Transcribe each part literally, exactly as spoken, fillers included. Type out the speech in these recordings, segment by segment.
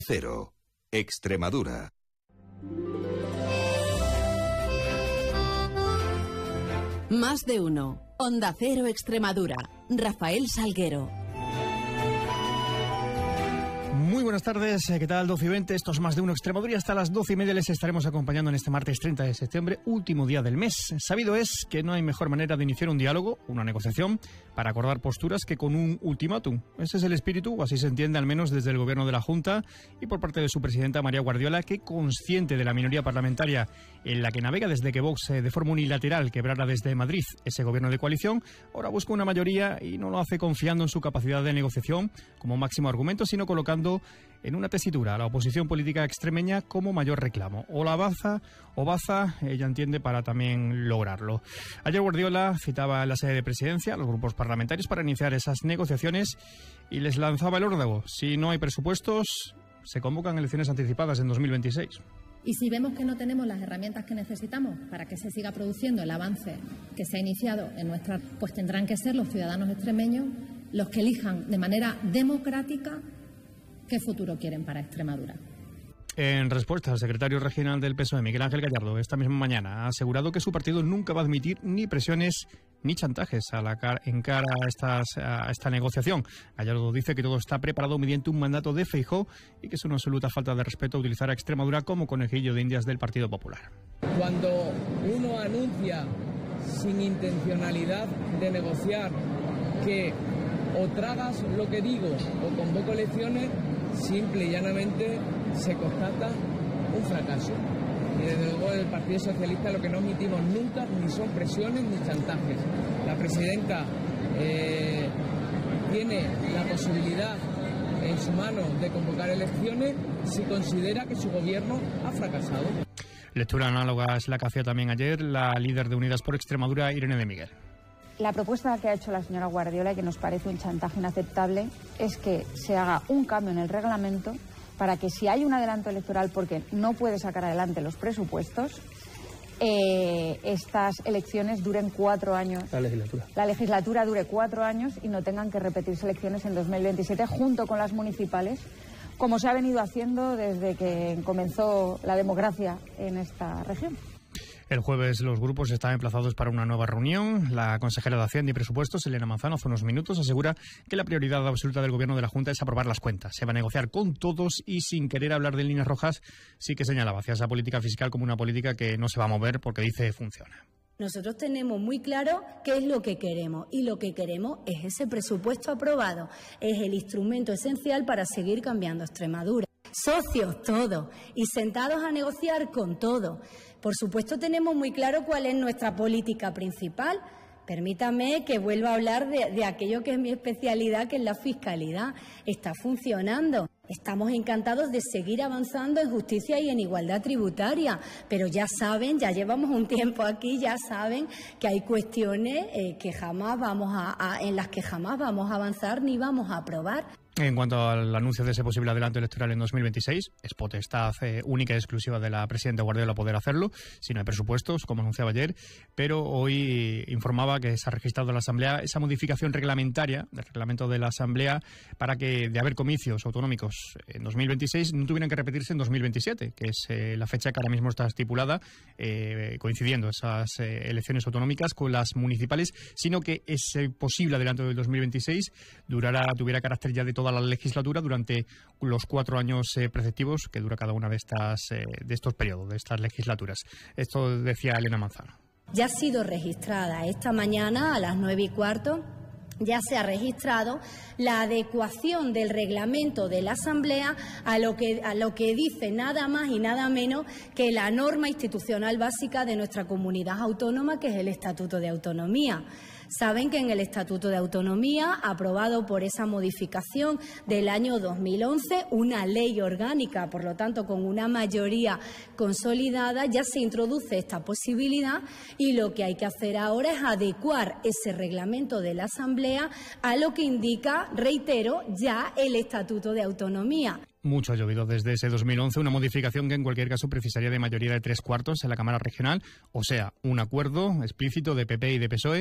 Cero, Extremadura. Más de uno. Onda Cero Extremadura. Rafael Salguero. Muy buenas tardes, ¿qué tal? doce y veinte, esto es Más de uno Extremadura y hasta las doce y media les estaremos acompañando en este martes treinta de septiembre, último día del mes. Sabido es que no hay mejor manera de iniciar un diálogo, una negociación, para acordar posturas que con un ultimátum. Ese es el espíritu, o así se entiende al menos desde el gobierno de la Junta y por parte de su presidenta María Guardiola, que consciente de la minoría parlamentaria en la que navega desde que Vox de forma unilateral quebrara desde Madrid ese gobierno de coalición, ahora busca una mayoría y no lo hace confiando en su capacidad de negociación como máximo argumento, sino colocando en una tesitura a la oposición política extremeña como mayor reclamo. O la baza, o baza, ella entiende, para también lograrlo. Ayer Guardiola citaba en la sede de presidencia a los grupos parlamentarios para iniciar esas negociaciones y les lanzaba el órdago. Si no hay presupuestos, se convocan elecciones anticipadas en dos mil veintiséis. Y si vemos que no tenemos las herramientas que necesitamos para que se siga produciendo el avance que se ha iniciado en nuestra, pues tendrán que ser los ciudadanos extremeños los que elijan de manera democrática qué futuro quieren para Extremadura. En respuesta, el secretario regional del P S O E, Miguel Ángel Gallardo, esta misma mañana ha asegurado que su partido nunca va a admitir ni presiones ni chantajes a la cara, en cara a, estas, a esta negociación. Gallardo dice que todo está preparado mediante un mandato de Feijóo y que es una absoluta falta de respeto utilizar a Extremadura como conejillo de indias del Partido Popular. Cuando uno anuncia sin intencionalidad de negociar que o tragas lo que digo o convoco elecciones, simple y llanamente se constata un fracaso. Y desde luego el Partido Socialista lo que no admitimos nunca ni son presiones ni chantajes. La presidenta eh, tiene la posibilidad en su mano de convocar elecciones si considera que su gobierno ha fracasado. Lectura análoga es la que hacía también ayer la líder de Unidas por Extremadura, Irene de Miguel. La propuesta que ha hecho la señora Guardiola, y que nos parece un chantaje inaceptable, es que se haga un cambio en el reglamento para que si hay un adelanto electoral porque no puede sacar adelante los presupuestos, eh, estas elecciones duren cuatro años. La legislatura. La legislatura dure cuatro años y no tengan que repetirse elecciones en dos mil veintisiete junto con las municipales, como se ha venido haciendo desde que comenzó la democracia en esta región. El jueves los grupos están emplazados para una nueva reunión. La consejera de Hacienda y Presupuestos, Elena Manzano, hace unos minutos asegura que la prioridad absoluta del gobierno de la Junta es aprobar las cuentas. Se va a negociar con todos y sin querer hablar de líneas rojas, sí que señalaba hacia esa política fiscal como una política que no se va a mover porque dice funciona. Nosotros tenemos muy claro qué es lo que queremos y lo que queremos es ese presupuesto aprobado. Es el instrumento esencial para seguir cambiando Extremadura. Socios todos y sentados a negociar con todos. Por supuesto tenemos muy claro cuál es nuestra política principal. Permítame que vuelva a hablar de, de aquello que es mi especialidad, que es la fiscalidad. Está funcionando. Estamos encantados de seguir avanzando en justicia y en igualdad tributaria, pero ya saben, ya llevamos un tiempo aquí, ya saben que hay cuestiones eh, que jamás vamos a, a, en las que jamás vamos a avanzar ni vamos a aprobar. En cuanto al anuncio de ese posible adelanto electoral en dos mil veintiséis, es potestad eh, única y exclusiva de la presidenta Guardiola poder hacerlo, si no hay presupuestos, como anunciaba ayer, pero hoy informaba que se ha registrado en la Asamblea esa modificación reglamentaria, del reglamento de la Asamblea, para que de haber comicios autonómicos en dos mil veintiséis no tuvieran que repetirse en dos mil veintisiete, que es eh, la fecha que ahora mismo está estipulada, eh, coincidiendo esas eh, elecciones autonómicas con las municipales, sino que ese posible adelanto del dos mil veintiséis durara, tuviera carácter ya de toda la legislatura durante los cuatro años eh, preceptivos que dura cada una de estas eh, de estos periodos, de estas legislaturas. Esto decía Elena Manzano. Ya ha sido registrada esta mañana a las nueve y cuarto. Ya se ha registrado la adecuación del reglamento de la Asamblea a lo que a lo que dice nada más y nada menos que la norma institucional básica de nuestra comunidad autónoma, que es el Estatuto de Autonomía. Saben que en el Estatuto de Autonomía, aprobado por esa modificación del año dos mil once, una ley orgánica, por lo tanto con una mayoría consolidada, ya se introduce esta posibilidad y lo que hay que hacer ahora es adecuar ese reglamento de la Asamblea a lo que indica, reitero, ya el Estatuto de Autonomía. Mucho ha llovido desde ese dos mil once, una modificación que en cualquier caso precisaría de mayoría de tres cuartos en la Cámara Regional, o sea, un acuerdo explícito de P P y de P S O E,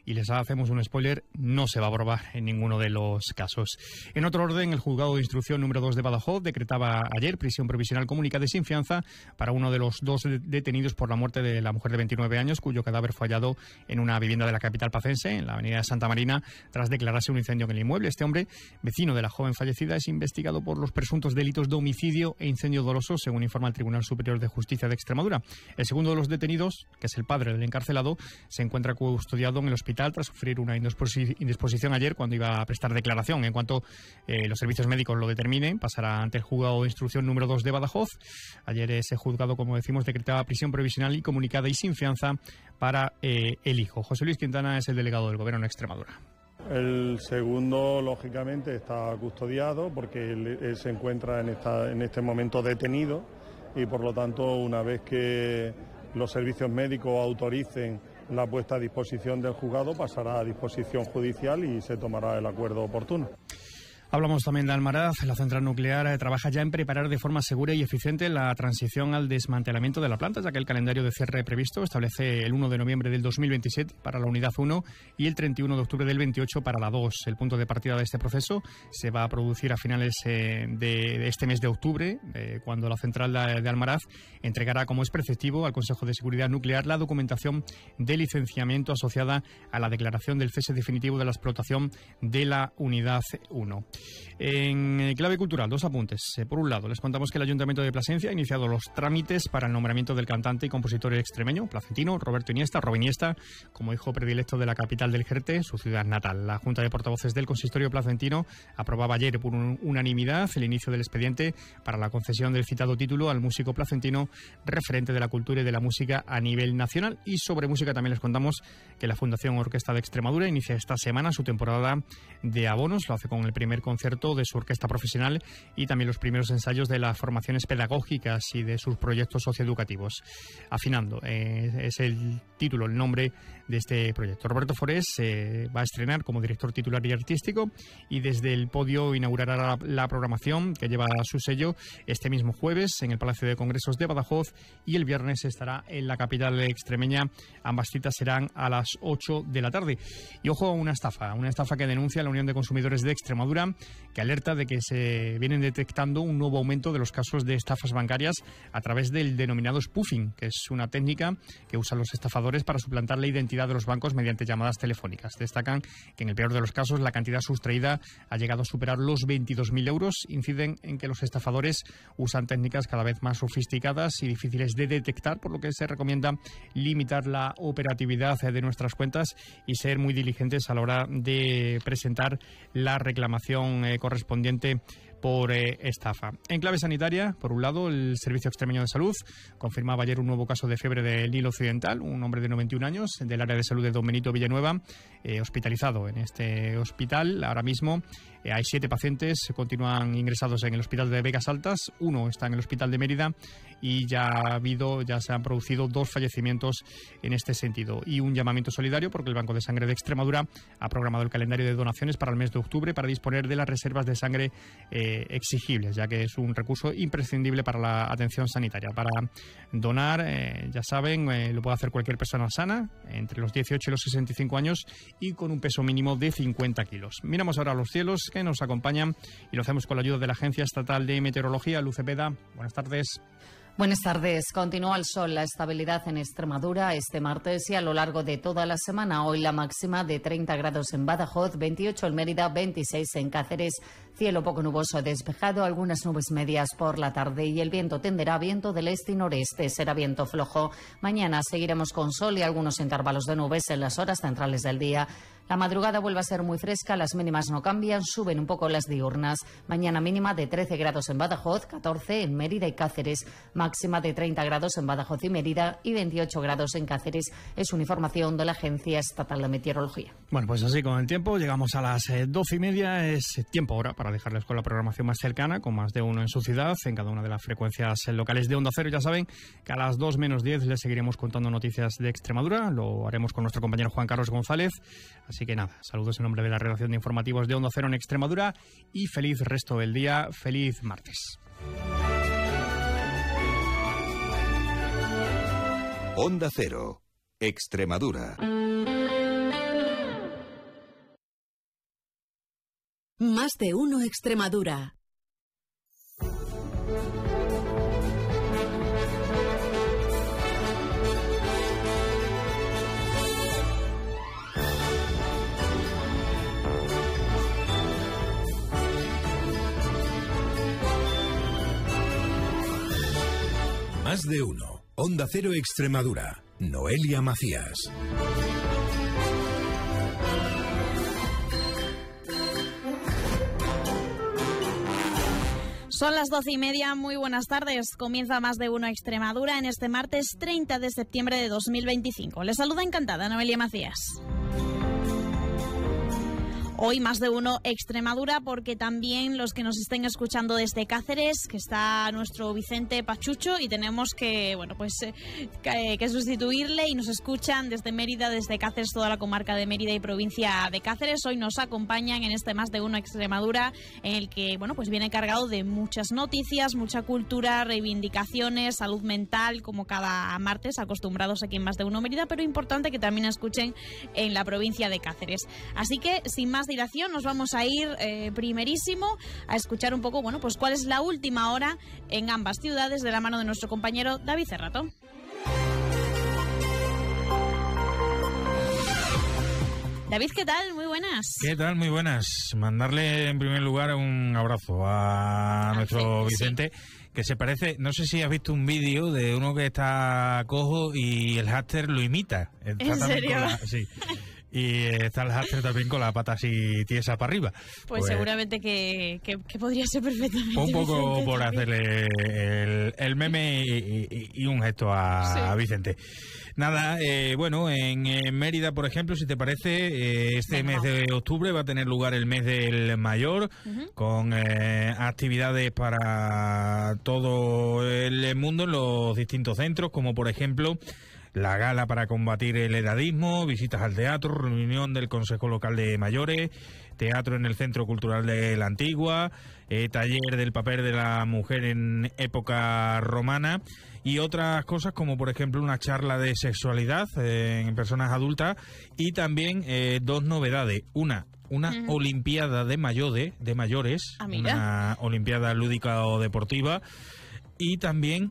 y les hacemos un spoiler, no se va a aprobar en ninguno de los casos. En otro orden, el juzgado de instrucción número dos de Badajoz decretaba ayer prisión provisional comunicada y sin fianza para uno de los dos detenidos por la muerte de la mujer de veintinueve años, cuyo cadáver fue hallado en una vivienda de la capital pacense, en la avenida de Santa Marina, tras declararse un incendio en el inmueble. Este hombre, vecino de la joven fallecida, es investigado por los presuntos delitos de homicidio e incendio doloso, según informa el Tribunal Superior de Justicia de Extremadura. El segundo de los detenidos, que es el padre del encarcelado, se encuentra custodiado en el hospital tras sufrir una indisposición ayer cuando iba a prestar declaración. En cuanto eh, los servicios médicos lo determinen, pasará ante el juzgado de instrucción número dos de Badajoz. Ayer ese juzgado, como decimos, decretaba prisión provisional y comunicada y sin fianza para eh, el hijo. José Luis Quintana es el delegado del Gobierno en Extremadura. El segundo, lógicamente, está custodiado porque él, él se encuentra en, esta, en este momento detenido y, por lo tanto, una vez que los servicios médicos autoricen la puesta a disposición del juzgado, pasará a disposición judicial y se tomará el acuerdo oportuno. Hablamos también de Almaraz. La central nuclear eh, trabaja ya en preparar de forma segura y eficiente la transición al desmantelamiento de la planta, ya que el calendario de cierre previsto establece el uno de noviembre del dos mil veintisiete para la unidad uno y el treinta y uno de octubre del veintiocho para la dos. El punto de partida de este proceso se va a producir a finales eh, de este mes de octubre, eh, cuando la central de, de Almaraz entregará, como es preceptivo, al Consejo de Seguridad Nuclear la documentación de licenciamiento asociada a la declaración del cese definitivo de la explotación de la unidad uno. En clave cultural, dos apuntes. Por un lado, les contamos que el Ayuntamiento de Plasencia ha iniciado los trámites para el nombramiento del cantante y compositor extremeño placentino Roberto Iniesta, Robin Iniesta, como hijo predilecto de la capital del Jerte, su ciudad natal. La Junta de Portavoces del Consistorio placentino aprobaba ayer por un, unanimidad el inicio del expediente para la concesión del citado título al músico placentino, referente de la cultura y de la música a nivel nacional. Y sobre música también les contamos que la Fundación Orquesta de Extremadura inicia esta semana su temporada de abonos. Lo hace con el primer concierto de su orquesta profesional y también los primeros ensayos de las formaciones pedagógicas y de sus proyectos socioeducativos. Afinando, eh, es el título, el nombre de este proyecto. Roberto Forés eh, va a estrenar como director titular y artístico y desde el podio inaugurará la, la programación que lleva su sello este mismo jueves en el Palacio de Congresos de Badajoz y el viernes estará en la capital extremeña. Ambas citas serán a las ocho de la tarde. Y ojo a una estafa, una estafa que denuncia la Unión de Consumidores de Extremadura, que alerta de que se vienen detectando un nuevo aumento de los casos de estafas bancarias a través del denominado spoofing, que es una técnica que usan los estafadores para suplantar la identidad de los bancos mediante llamadas telefónicas. Destacan que en el peor de los casos la cantidad sustraída ha llegado a superar los veintidós mil euros. Inciden en que los estafadores usan técnicas cada vez más sofisticadas y difíciles de detectar, por lo que se recomienda limitar la operatividad de nuestras cuentas y ser muy diligentes a la hora de presentar la reclamación eh, correspondiente por eh, estafa. En clave sanitaria, por un lado, el Servicio Extremeño de Salud confirmaba ayer un nuevo caso de fiebre del Nilo Occidental, un hombre de noventa y un años del área de salud de Don Benito Villanueva, eh, hospitalizado en este hospital. Ahora mismo eh, hay siete pacientes, continúan ingresados en el hospital de Vegas Altas, uno está en el hospital de Mérida y ya ha habido, ya se han producido dos fallecimientos en este sentido. Y un llamamiento solidario porque el Banco de Sangre de Extremadura ha programado el calendario de donaciones para el mes de octubre para disponer de las reservas de sangre eh, exigibles, ya que es un recurso imprescindible para la atención sanitaria. Para donar, eh, ya saben, eh, lo puede hacer cualquier persona sana entre los dieciocho y los sesenta y cinco años y con un peso mínimo de cincuenta kilos. Miramos ahora a los cielos que nos acompañan y lo hacemos con la ayuda de la Agencia Estatal de Meteorología, Luz Cepeda. Buenas tardes. Buenas tardes. Continúa el sol, la estabilidad en Extremadura este martes y a lo largo de toda la semana. Hoy la máxima de treinta grados en Badajoz, veintiocho en Mérida, veintiséis en Cáceres. Cielo poco nuboso despejado, algunas nubes medias por la tarde y el viento tenderá a viento del este y noreste. Será viento flojo. Mañana seguiremos con sol y algunos intervalos de nubes en las horas centrales del día. La madrugada vuelve a ser muy fresca, las mínimas no cambian, suben un poco las diurnas. Mañana mínima de trece grados en Badajoz, catorce en Mérida y Cáceres. Máxima de treinta grados en Badajoz y Mérida y veintiocho grados en Cáceres. Es una información de la Agencia Estatal de Meteorología. Bueno, pues así con el tiempo, llegamos a las eh, doce y media. Es tiempo ahora para dejarles con la programación más cercana, con más de uno en su ciudad, en cada una de las frecuencias locales de Onda Cero. Ya saben que a las dos menos diez les seguiremos contando noticias de Extremadura. Lo haremos con nuestro compañero Juan Carlos González. Así que nada, saludos en nombre de la redacción de informativos de Onda Cero en Extremadura y feliz resto del día, feliz martes. Onda Cero, Extremadura. Más de uno Extremadura. Más de uno. Onda Cero Extremadura. Noelia Macías. Son las doce y media, muy buenas tardes. Comienza Más de uno Extremadura en este martes treinta de septiembre de dos mil veinticinco. Les saluda encantada Noelia Macías. Hoy Más de uno Extremadura, porque también los que nos estén escuchando desde Cáceres, que está nuestro Vicente Pachucho, y tenemos que, bueno, pues eh, que, que sustituirle, y nos escuchan desde Mérida, desde Cáceres, toda la comarca de Mérida y provincia de Cáceres. Hoy nos acompañan en este Más de uno Extremadura, en el que, bueno, pues viene cargado de muchas noticias, mucha cultura, reivindicaciones, salud mental, como cada martes, acostumbrados aquí en Más de uno Mérida, pero importante que también escuchen en la provincia de Cáceres. Así que, sin más dilación, nos vamos a ir eh, primerísimo a escuchar un poco, bueno, pues cuál es la última hora en ambas ciudades, de la mano de nuestro compañero David Cerrato. David, ¿qué tal? Muy buenas. ¿Qué tal? Muy buenas. Mandarle en primer lugar un abrazo a nuestro Vicente, sí, que se parece, no sé si has visto un vídeo de uno que está cojo y el hámster lo imita. Está ¿En serio? La, sí. Y está el hámster también con la pata así tiesa para arriba. Pues, pues seguramente que, que, que podría ser perfectamente. Un poco Vicente por también. hacerle el, el meme y, y, y un gesto a, sí. a Vicente. Nada, eh, bueno, en, en Mérida, por ejemplo, si te parece, eh, este Venga. mes de octubre va a tener lugar el mes del mayor, uh-huh. con eh, actividades para todo el mundo en los distintos centros, como por ejemplo la gala para combatir el edadismo, visitas al teatro, reunión del Consejo Local de Mayores, teatro en el Centro Cultural de la Antigua, eh, taller del papel de la mujer en época romana y otras cosas como por ejemplo una charla de sexualidad eh, en personas adultas y también eh, dos novedades. Una, una uh-huh. olimpiada de mayores, de mayores, ah, una olimpiada lúdica o deportiva y también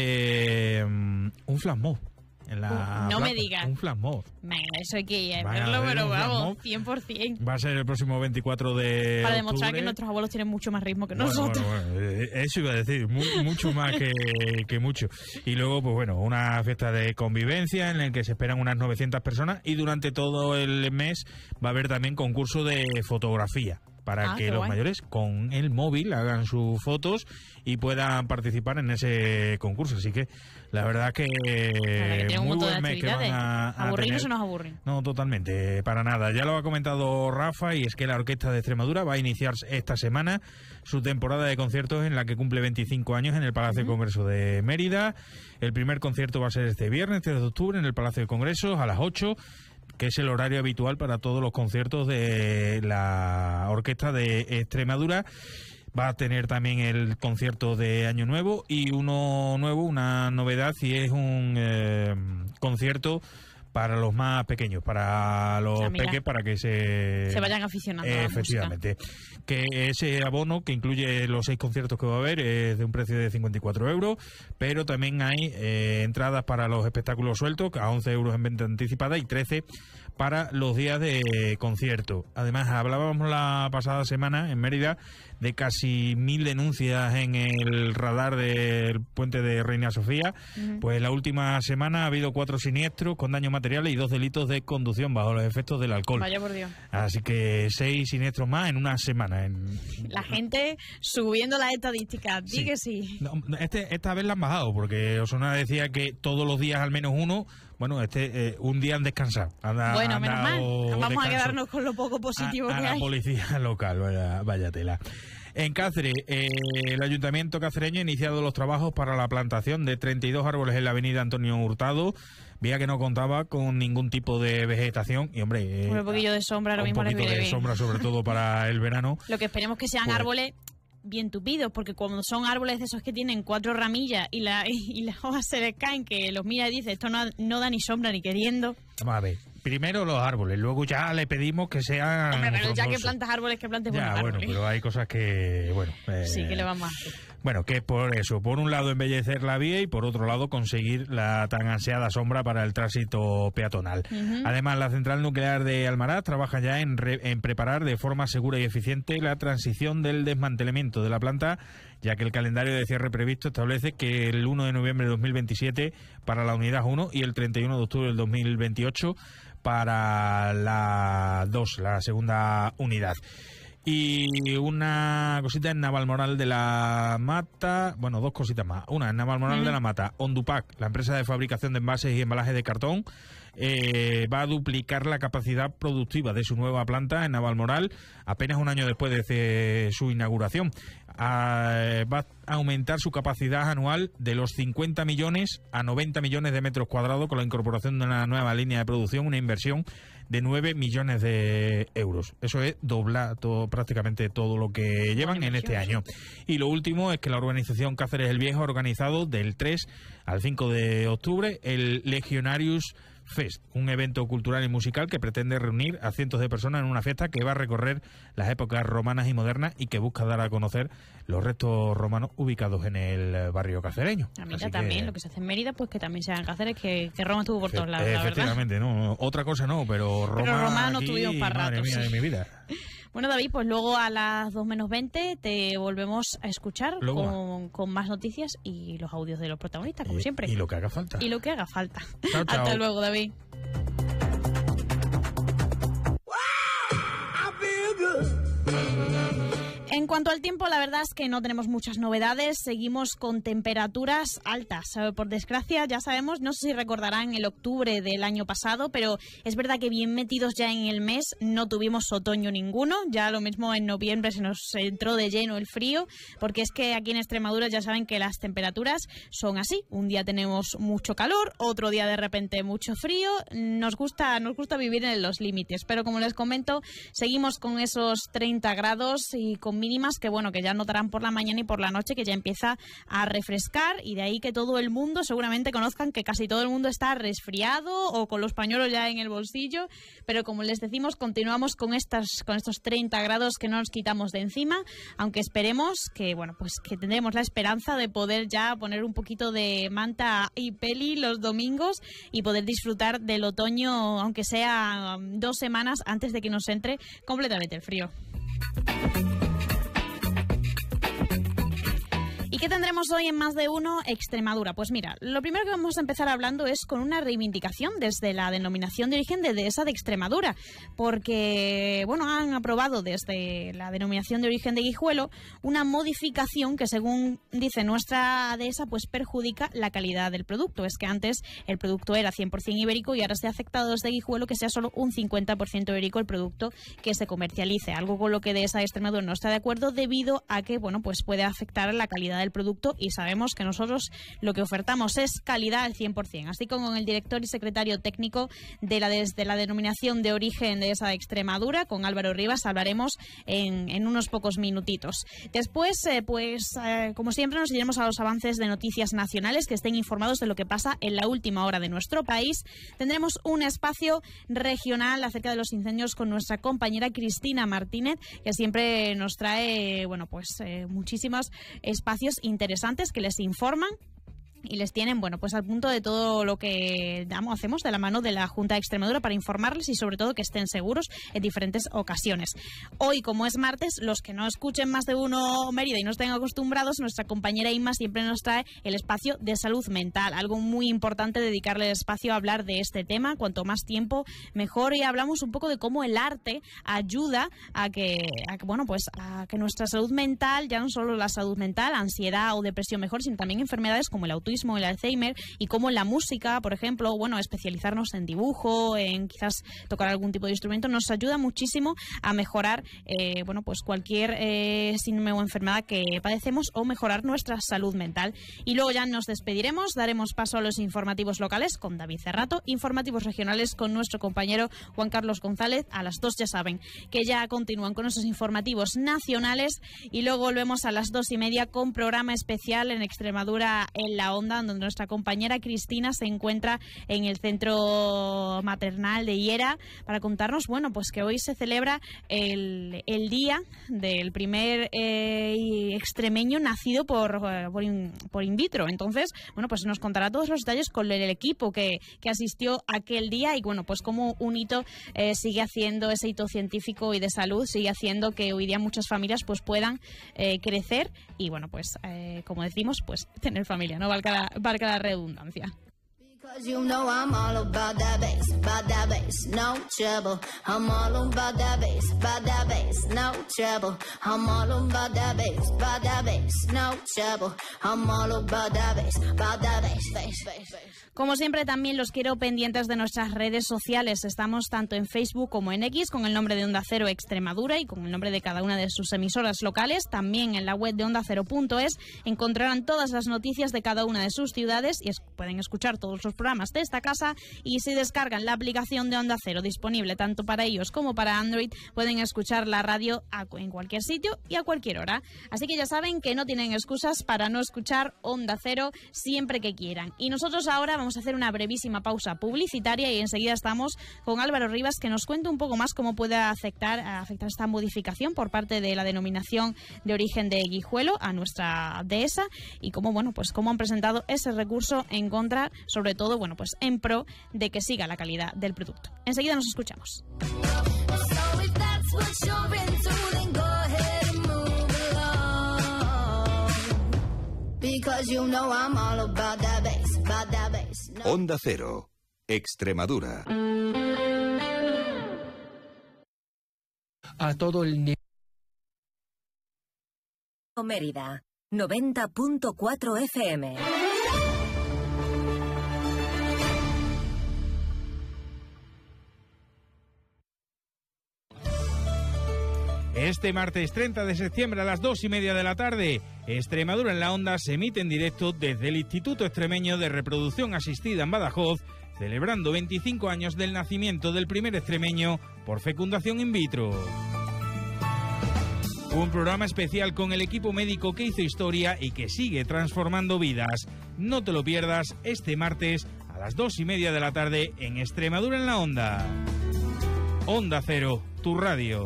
eh, un flash mob. En la no plaza, me digas. Un flash mob. Venga, eso hay que ir a verlo, pero vamos, cien por ciento. Va a ser el próximo veinticuatro de Para demostrar octubre. que nuestros abuelos tienen mucho más ritmo que bueno, nosotros. Bueno, bueno, eso iba a decir, mu mucho más que, que mucho. Y luego, pues bueno, una fiesta de convivencia en la que se esperan unas novecientas personas y durante todo el mes va a haber también concurso de fotografía, para ah, que los guay. mayores con el móvil hagan sus fotos y puedan participar en ese concurso. Así que la verdad que, que muy buen mes que van a, a aburrirnos tener. o nos aburren. No, totalmente, para nada. Ya lo ha comentado Rafa, y es que la Orquesta de Extremadura va a iniciar esta semana su temporada de conciertos en la que cumple veinticinco años en el Palacio uh-huh. de Congreso de Mérida. El primer concierto va a ser este viernes, tres de octubre, en el Palacio de Congresos a las ocho, que es el horario habitual para todos los conciertos de la Orquesta de Extremadura. Va a tener también el concierto de Año Nuevo y uno nuevo, una novedad, y es un eh, concierto para los más pequeños, para los o sea, peques, para que se... Se vayan aficionando eh, a la efectivamente. música. Que ese abono, que incluye los seis conciertos que va a haber, es de un precio de cincuenta y cuatro euros, pero también hay eh, entradas para los espectáculos sueltos, a once euros en venta anticipada y trece para los días de concierto. Además, hablábamos la pasada semana en Mérida de casi mil denuncias en el radar del puente de Reina Sofía. Uh-huh. Pues la última semana ha habido cuatro siniestros con daños materiales y dos delitos de conducción bajo los efectos del alcohol. Vaya por Dios. Así que seis siniestros más en una semana. En... La gente subiendo las estadísticas, sí. Di que sí. No, este, esta vez la han bajado, porque Osona decía que todos los días al menos uno. Bueno, este eh, un día han descansado. Han, bueno, han menos mal. Vamos a quedarnos con lo poco a, positivo a que la hay. Policía local, vaya, vaya tela. En Cáceres, eh, el Ayuntamiento cacereño ha iniciado los trabajos para la plantación de treinta y dos árboles en la avenida Antonio Hurtado, vía que no contaba con ningún tipo de vegetación. Y hombre, eh, un poquillo de sombra ahora mismo les viene bien. Un poquito de sombra, sobre todo para el verano. Lo que esperemos que sean pues, árboles bien tupidos, porque cuando son árboles de esos que tienen cuatro ramillas y, la, y las hojas se les caen, que los mira y dice, esto no, no da ni sombra ni queriendo. Vamos a ver, primero los árboles, luego ya le pedimos que sean... Hombre, pero ya que frondosos. plantas árboles, que plantes buenos Ya, bueno, árboles. pero hay cosas que, bueno... Eh, Sí, que le vamos a hacer. Bueno, que por eso, por un lado embellecer la vía y por otro lado conseguir la tan ansiada sombra para el tránsito peatonal. Ujú. Además, la central nuclear de Almaraz trabaja ya en, re- en preparar de forma segura y eficiente la transición del desmantelamiento de la planta, ya que el calendario de cierre previsto establece que el uno de noviembre de dos mil veintisiete para la unidad uno y el treinta y uno de octubre del dos mil veintiocho para la dos, la segunda unidad. Y una cosita en Navalmoral de la Mata, bueno, dos cositas más. Una en Navalmoral Ujú. de la Mata, Ondupac, la empresa de fabricación de envases y embalajes de cartón, eh, va a duplicar la capacidad productiva de su nueva planta en Navalmoral apenas un año después de ce- su inauguración. Ah, va a aumentar su capacidad anual de los cincuenta millones a noventa millones de metros cuadrados con la incorporación de una nueva línea de producción, una inversión de nueve millones de euros. Eso es doblar todo, prácticamente todo lo que llevan en este año. Y lo último es que la urbanización Cáceres el Viejo ha organizado del tres al cinco de octubre el Legionarius Fest, un evento cultural y musical que pretende reunir a cientos de personas en una fiesta que va a recorrer las épocas romanas y modernas y que busca dar a conocer los restos romanos ubicados en el barrio cacereño. Ah, mira, Así también que- lo que se hace en Mérida, pues que también se haga en Cáceres, que, que Roma estuvo por todos lados, la verdad. Efectivamente, no, otra cosa no, pero Roma, Pero Roma no aquí, tuvimos para madre rato, mía sí. de mi vida. Bueno, David, pues luego a las dos menos veinte te volvemos a escuchar Luego con, con más noticias y los audios de los protagonistas, como Y- siempre. y lo que haga falta. Y lo que haga falta. Chao, chao. Hasta luego, David. En cuanto al tiempo, la verdad es que no tenemos muchas novedades. Seguimos con temperaturas altas. Eh, Por desgracia, ya sabemos, no sé si recordarán el octubre del año pasado, pero es verdad que bien metidos ya en el mes no tuvimos otoño ninguno. Ya lo mismo en noviembre se nos entró de lleno el frío, porque es que aquí en Extremadura ya saben que las temperaturas son así. Un día tenemos mucho calor, otro día de repente mucho frío. Nos gusta, nos gusta vivir en los límites, pero como les comento, seguimos con esos treinta grados y con mínimas que bueno, que ya notarán por la mañana y por la noche que ya empieza a refrescar, y de ahí que todo el mundo seguramente conozcan que casi todo el mundo está resfriado o con los pañuelos ya en el bolsillo, pero como les decimos, continuamos con estas con estos treinta grados que no nos quitamos de encima, aunque esperemos que bueno, pues que tendremos la esperanza de poder ya poner un poquito de manta y peli los domingos y poder disfrutar del otoño, aunque sea um, dos semanas antes de que nos entre completamente el frío. ¿Y qué tendremos hoy en Más de Uno Extremadura? Pues mira, lo primero que vamos a empezar hablando es con una reivindicación desde la denominación de origen de Dehesa de Extremadura, porque, bueno, han aprobado desde la denominación de origen de Guijuelo una modificación que, según dice nuestra Dehesa, pues perjudica la calidad del producto. Es que antes el producto era cien por ciento ibérico y ahora se ha aceptado desde Guijuelo que sea solo un cincuenta por ciento ibérico el producto que se comercialice, algo con lo que Dehesa de Extremadura no está de acuerdo debido a que, bueno, pues puede afectar la calidad del producto, y sabemos que nosotros lo que ofertamos es calidad al cien por ciento. Así como con el director y secretario técnico de la, desde la denominación de origen de esa Extremadura, con Álvaro Rivas, hablaremos en, en unos pocos minutitos. Después, eh, pues eh, como siempre, nos iremos a los avances de noticias nacionales, que estén informados de lo que pasa en la última hora de nuestro país. Tendremos un espacio regional acerca de los incendios con nuestra compañera Cristina Martínez, que siempre nos trae, bueno, pues eh, muchísimos espacios interesantes que les informan y les tienen, bueno, pues al punto de todo lo que damos, hacemos de la mano de la Junta de Extremadura para informarles y sobre todo que estén seguros en diferentes ocasiones. Hoy, como es martes, los que no escuchen Más de Uno Mérida y no estén acostumbrados, nuestra compañera Inma siempre nos trae el espacio de salud mental, algo muy importante, dedicarle el espacio a hablar de este tema, cuanto más tiempo mejor, y hablamos un poco de cómo el arte ayuda a que, a que bueno, pues a que nuestra salud mental, ya no solo la salud mental, ansiedad o depresión mejor, sino también enfermedades como el autismo, el Alzheimer, y como la música, por ejemplo, bueno, especializarnos en dibujo, en quizás tocar algún tipo de instrumento, nos ayuda muchísimo a mejorar, eh, bueno, pues cualquier eh, síndrome o enfermedad que padecemos, o mejorar nuestra salud mental. Y luego ya nos despediremos, daremos paso a los informativos locales con David Cerrato, informativos regionales con nuestro compañero Juan Carlos González. A las dos ya saben que ya continúan con esos informativos nacionales, y luego volvemos a las dos y media con programa especial en Extremadura en la Onda Onda, donde nuestra compañera Cristina se encuentra en el centro maternal de Hiera para contarnos, bueno, pues que hoy se celebra el, el día del primer eh, extremeño nacido por, por, in, por in vitro. Entonces, bueno, pues nos contará todos los detalles con el equipo que, que asistió aquel día y, bueno, pues cómo un hito eh, sigue haciendo, ese hito científico y de salud, sigue haciendo que hoy día muchas familias pues puedan eh, crecer y, bueno, pues eh, como decimos, pues tener familia, ¿no? Valga la, valga la redundancia. Cause you know I'm all about that bass, about that bass, no trouble. I'm all about that bass, about that bass, no trouble. I'm all about that bass, about that bass, no trouble. I'm all about that bass, about that bass, bass, bass, bass. Como siempre, también los quiero pendientes de nuestras redes sociales. Estamos tanto en Facebook como en X con el nombre de Onda Cero Extremadura y con el nombre de cada una de sus emisoras locales. También en la web de onda cero punto es encontrarán todas las noticias de cada una de sus ciudades y es, pueden escuchar todos los programas de esta casa, y si descargan la aplicación de Onda Cero disponible tanto para ellos como para Android, pueden escuchar la radio a, en cualquier sitio y a cualquier hora. Así que ya saben que no tienen excusas para no escuchar Onda Cero siempre que quieran. Y nosotros ahora vamos a hacer una brevísima pausa publicitaria y enseguida estamos con Álvaro Rivas, que nos cuenta un poco más cómo puede afectar, afectar esta modificación por parte de la denominación de origen de Guijuelo a nuestra dehesa y cómo, bueno, pues cómo han presentado ese recurso en contra, sobre todo, bueno, pues en pro de que siga la calidad del producto. Enseguida nos escuchamos. Onda Cero, Extremadura. A todo el Mérida, noventa punto cuatro F M. Este martes treinta de septiembre a las dos y media de la tarde, Extremadura en la Onda se emite en directo desde el Instituto Extremeño de Reproducción Asistida en Badajoz, celebrando veinticinco años del nacimiento del primer extremeño por fecundación in vitro. Un programa especial con el equipo médico que hizo historia y que sigue transformando vidas. No te lo pierdas este martes a las dos y media de la tarde en Extremadura en la Onda. Onda Cero, tu radio.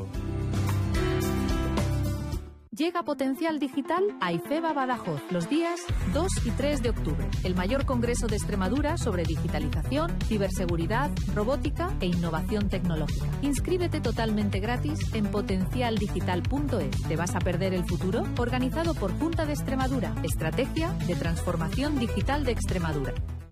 Llega Potencial Digital a IFEBA Badajoz los días dos y tres de octubre, el mayor congreso de Extremadura sobre digitalización, ciberseguridad, robótica e innovación tecnológica. Inscríbete totalmente gratis en potencial digital punto es. ¿Te vas a perder el futuro? Organizado por Junta de Extremadura, Estrategia de Transformación Digital de Extremadura.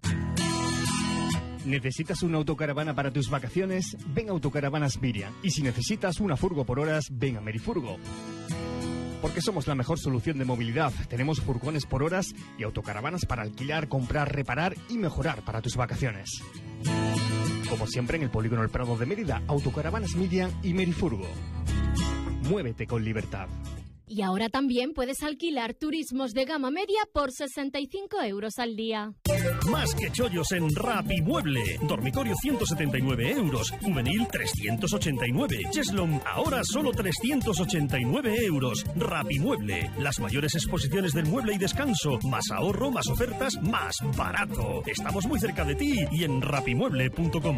¿Necesitas una autocaravana para tus vacaciones? Ven a Autocaravanas Miriam. Y si necesitas una furgo por horas, ven a Merifurgo. Porque somos la mejor solución de movilidad. Tenemos furgones por horas y autocaravanas para alquilar, comprar, reparar y mejorar para tus vacaciones. Como siempre en el Polígono El Prado de Mérida, Autocaravanas Miriam y Merifurgo. Muévete con libertad. Y ahora también puedes alquilar turismos de gama media por sesenta y cinco euros al día. Más que chollos en Rapimueble. Dormitorio ciento setenta y nueve euros. Juvenil trescientos ochenta y nueve. Cheslon ahora solo trescientos ochenta y nueve euros. Rapimueble. Las mayores exposiciones del mueble y descanso. Más ahorro, más ofertas, más barato. Estamos muy cerca de ti y en rapimueble punto com.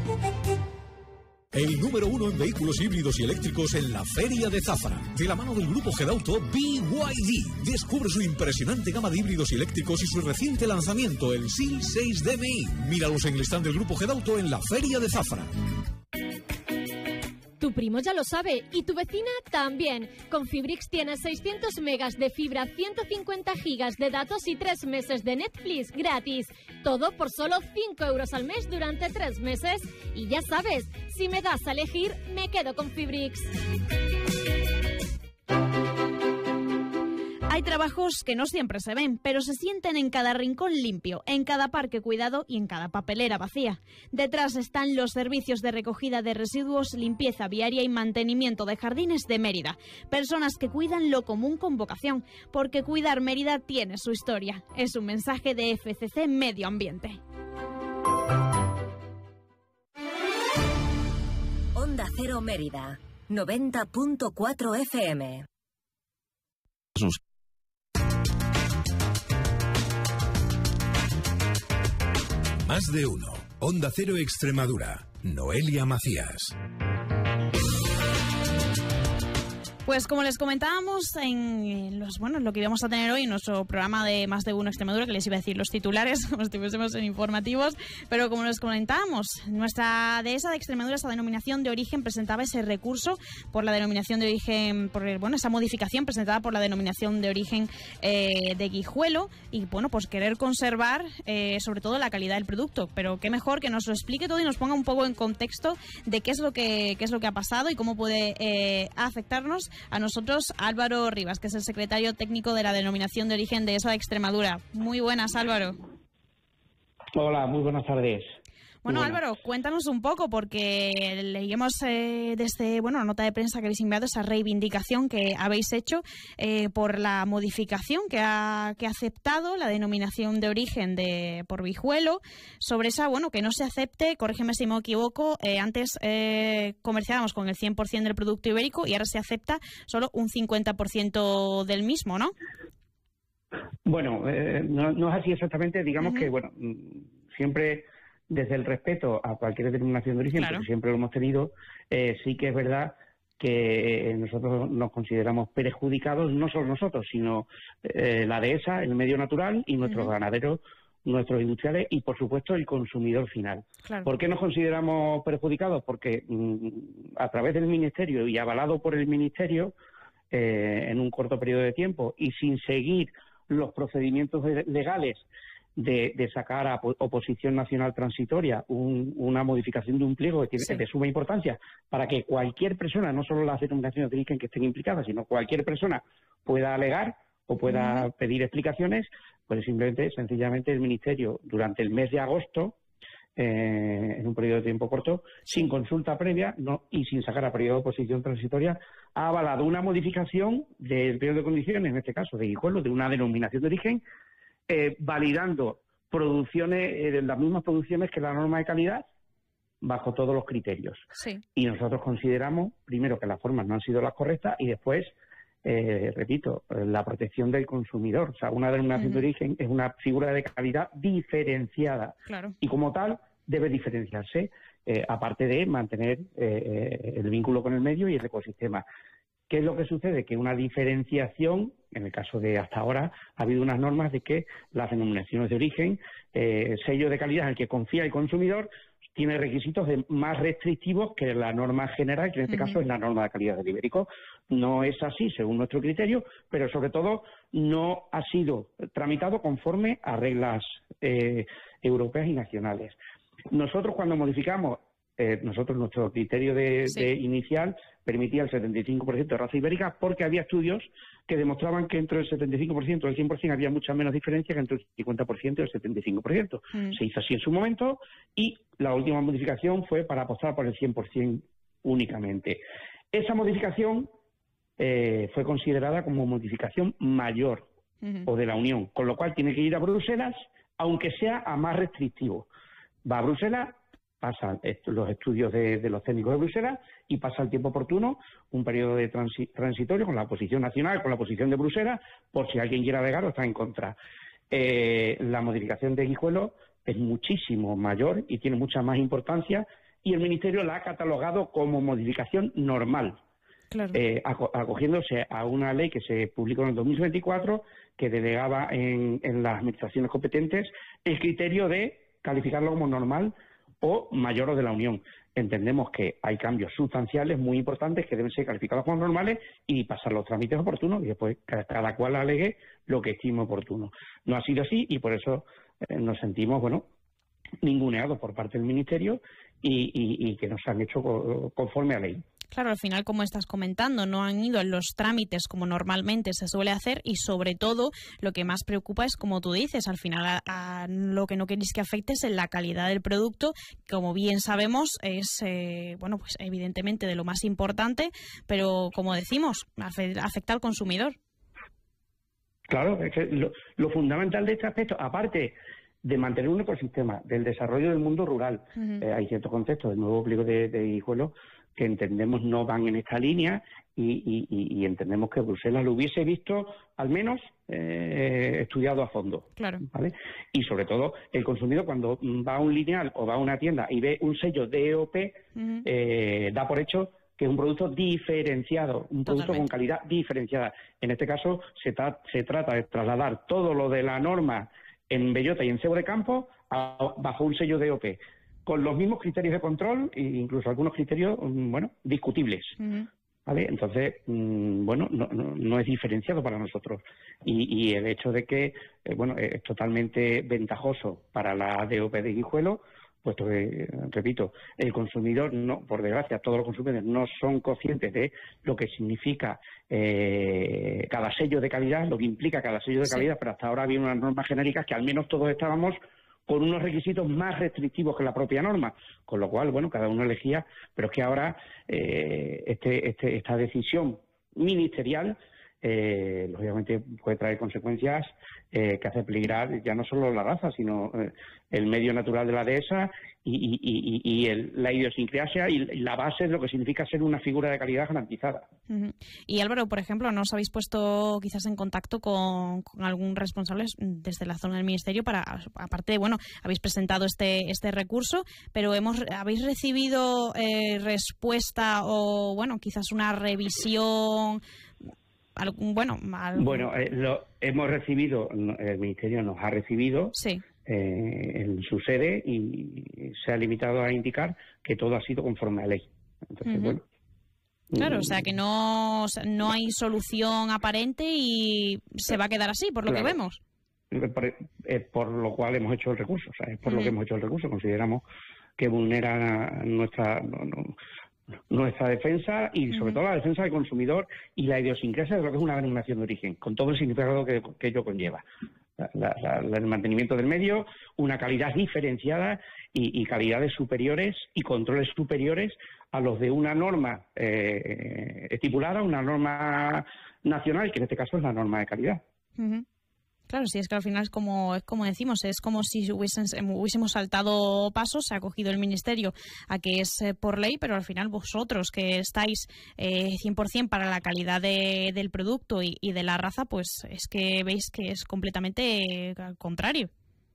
El número uno en vehículos híbridos y eléctricos en la Feria de Zafra. De la mano del grupo Gedauto B Y D. Descubre su impresionante gama de híbridos y eléctricos y su reciente lanzamiento, el S I L seis D M I. Míralos en el stand del grupo Gedauto en la Feria de Zafra. Tu primo ya lo sabe y tu vecina también. Con Fibrix tienes seiscientos megas de fibra, ciento cincuenta gigas de datos y tres meses de Netflix gratis. Todo por solo cinco euros al mes durante tres meses. Y ya sabes, si me das a elegir, me quedo con Fibrix. Hay trabajos que no siempre se ven, pero se sienten en cada rincón limpio, en cada parque cuidado y en cada papelera vacía. Detrás están los servicios de recogida de residuos, limpieza viaria y mantenimiento de jardines de Mérida. Personas que cuidan lo común con vocación, porque cuidar Mérida tiene su historia. Es un mensaje de F C C Medio Ambiente. Onda Cero Mérida, noventa punto cuatro F M. Más de uno. Onda Cero Extremadura. Noelia Macías. Pues como les comentábamos en los bueno lo que íbamos a tener hoy en nuestro programa de Más de Uno Extremadura, que les iba a decir los titulares, como si estuviésemos en informativos, pero como les comentábamos, nuestra dehesa de Extremadura, esa denominación de origen, presentaba ese recurso por la denominación de origen, por bueno esa modificación presentada por la denominación de origen eh, de Guijuelo, y bueno, pues querer conservar eh, sobre todo la calidad del producto. Pero qué mejor que nos lo explique todo y nos ponga un poco en contexto de qué es lo que qué es lo que ha pasado y cómo puede eh, afectarnos a nosotros, Álvaro Rivas, que es el secretario técnico de la denominación de origen de esa de Extremadura. Muy buenas, Álvaro. Hola, muy buenas tardes. Bueno, Álvaro, cuéntanos un poco, porque leíamos eh, desde bueno, la nota de prensa que habéis enviado, esa reivindicación que habéis hecho eh, por la modificación que ha, que ha aceptado la denominación de origen de por Guijuelo, sobre esa, bueno, que no se acepte, corrígeme si me equivoco, eh, antes eh, comerciábamos con el cien por ciento del producto ibérico y ahora se acepta solo un cincuenta por ciento del mismo, ¿no? Bueno, eh, no, no es así exactamente, digamos uh-huh. que, bueno, siempre... Desde el respeto a cualquier denominación de origen, claro, porque siempre lo hemos tenido, eh, sí que es verdad que nosotros nos consideramos perjudicados, no solo nosotros, sino eh, la dehesa, el medio natural y nuestros uh-huh. ganaderos, nuestros industriales y, por supuesto, el consumidor final. Claro. ¿Por qué nos consideramos perjudicados? Porque mmm, a través del Ministerio y avalado por el Ministerio, eh, en un corto periodo de tiempo y sin seguir los procedimientos legales De, de sacar a oposición nacional transitoria un, una modificación de un pliego que tiene, sí. de suma importancia para que cualquier persona, no solo las denominaciones de origen que estén implicadas, sino cualquier persona pueda alegar o pueda uh-huh. pedir explicaciones, pues simplemente, sencillamente, el Ministerio, durante el mes de agosto, eh, en un periodo de tiempo corto, sin consulta previa no, y sin sacar a periodo de oposición transitoria, ha avalado una modificación del periodo de condiciones, en este caso de Guijuelo, de una denominación de origen, Eh, validando producciones, eh, las mismas producciones que la norma de calidad, bajo todos los criterios. Sí. Y nosotros consideramos, primero, que las formas no han sido las correctas y después, eh, repito, la protección del consumidor. O sea, una denominación uh-huh. de origen es una figura de calidad diferenciada. Claro. Y como tal, debe diferenciarse, eh, aparte de mantener eh, el vínculo con el medio y el ecosistema. ¿Qué es lo que sucede? Que una diferenciación, en el caso de hasta ahora, ha habido unas normas de que las denominaciones de origen, eh, sello de calidad en el que confía el consumidor, tiene requisitos de más restrictivos que la norma general, que en este uh-huh. caso es la norma de calidad del ibérico. No es así, según nuestro criterio, pero sobre todo no ha sido tramitado conforme a reglas eh, europeas y nacionales. Nosotros, cuando modificamos, eh, nosotros nuestro criterio de, sí. de inicial permitía el setenta y cinco por ciento de raza ibérica, porque había estudios que demostraban que entre el setenta y cinco por ciento y el cien por ciento había mucha menos diferencia que entre el cincuenta por ciento y el setenta y cinco por ciento. Mm. Se hizo así en su momento y la última modificación fue para apostar por el cien por ciento únicamente. Esa modificación eh, fue considerada como modificación mayor mm-hmm. o de la Unión, con lo cual tiene que ir a Bruselas, aunque sea a más restrictivo. Va a Bruselas, pasa los estudios de, de los técnicos de Bruselas y pasa el tiempo oportuno, un periodo de transi, transitorio con la posición nacional, con la posición de Bruselas, por si alguien quiere alegar o está en contra. Eh, la modificación de Guijuelo es muchísimo mayor y tiene mucha más importancia y el Ministerio la ha catalogado como modificación normal, claro. eh, acogiéndose a una ley que se publicó en el dos mil veinticuatro que delegaba en, en las administraciones competentes el criterio de calificarlo como normal o mayor o de la Unión. Entendemos que hay cambios sustanciales muy importantes que deben ser calificados como normales y pasar los trámites oportunos y después cada cual alegue lo que estime oportuno. No ha sido así y por eso eh, nos sentimos, bueno, ninguneados por parte del Ministerio y, y, y que nos han hecho co- conforme a ley. Claro, al final, como estás comentando, no han ido en los trámites como normalmente se suele hacer y, sobre todo, lo que más preocupa es, como tú dices, al final a, a lo que no queréis que afecte es en la calidad del producto, como bien sabemos es, eh, bueno, pues evidentemente de lo más importante, pero, como decimos, afecta al consumidor. Claro, es que lo, lo fundamental de este aspecto, aparte de mantener un ecosistema, del desarrollo del mundo rural, uh-huh. eh, hay cierto contexto del nuevo pliego de, de Guijuelo, que entendemos no van en esta línea y, y, y entendemos que Bruselas lo hubiese visto, al menos, eh, estudiado a fondo. Claro. ¿Vale? Y sobre todo, el consumidor cuando va a un lineal o va a una tienda y ve un sello D O P, uh-huh. eh, da por hecho que es un producto diferenciado, un producto Totalmente. Con calidad diferenciada. En este caso, se, tra- se trata de trasladar todo lo de la norma en bellota y en cebo de campo a, bajo un sello D O P, con los mismos criterios de control e incluso algunos criterios, bueno, discutibles. Uh-huh. ¿Vale? Entonces, mmm, bueno, no, no, no es diferenciado para nosotros. Y, y el hecho de que, eh, bueno, es totalmente ventajoso para la D O P de Guijuelo, puesto que, repito, el consumidor, no, por desgracia, todos los consumidores no son conscientes de lo que significa eh, cada sello de calidad, lo que implica cada sello de calidad, sí. Pero hasta ahora había unas normas genéricas que al menos todos estábamos con unos requisitos más restrictivos que la propia norma, con lo cual, bueno, cada uno elegía, pero es que ahora eh, este, este, esta decisión ministerial, eh, lógicamente puede traer consecuencias eh, que hace peligrar ya no solo la raza, sino eh, el medio natural de la dehesa y, y, y, y el, la idiosincrasia y la base de lo que significa ser una figura de calidad garantizada. Uh-huh. Y Álvaro, por ejemplo, ¿no os habéis puesto quizás en contacto con, con algún responsable desde la zona del Ministerio para, aparte de, bueno, habéis presentado este este recurso, pero hemos habéis recibido eh, respuesta o, bueno, quizás una revisión? Algún, bueno, algún... bueno eh, lo hemos recibido, el Ministerio nos ha recibido sí. eh, en su sede y se ha limitado a indicar que todo ha sido conforme a ley. Entonces, uh-huh. bueno. Claro, o sea que no, no hay solución aparente y se va a quedar así, por lo claro. que vemos. Por, eh, por lo cual hemos hecho el recurso, o sea, es por uh-huh. lo que hemos hecho el recurso. Consideramos que vulnera nuestra... No, no, nuestra defensa y sobre uh-huh. todo la defensa del consumidor y la idiosincrasia de lo que es una denominación de origen, con todo el significado que, que ello conlleva. La, la, la, el mantenimiento del medio, una calidad diferenciada y, y calidades superiores y controles superiores a los de una norma eh, estipulada, una norma nacional, que en este caso es la norma de calidad. Uh-huh. Claro, sí, es que al final es como, es como decimos, es como si hubiesen, hubiésemos saltado pasos, se ha cogido el Ministerio a que es eh, por ley, pero al final vosotros que estáis eh, cien por ciento para la calidad de, del producto y, y de la raza, pues es que veis que es completamente eh, al contrario.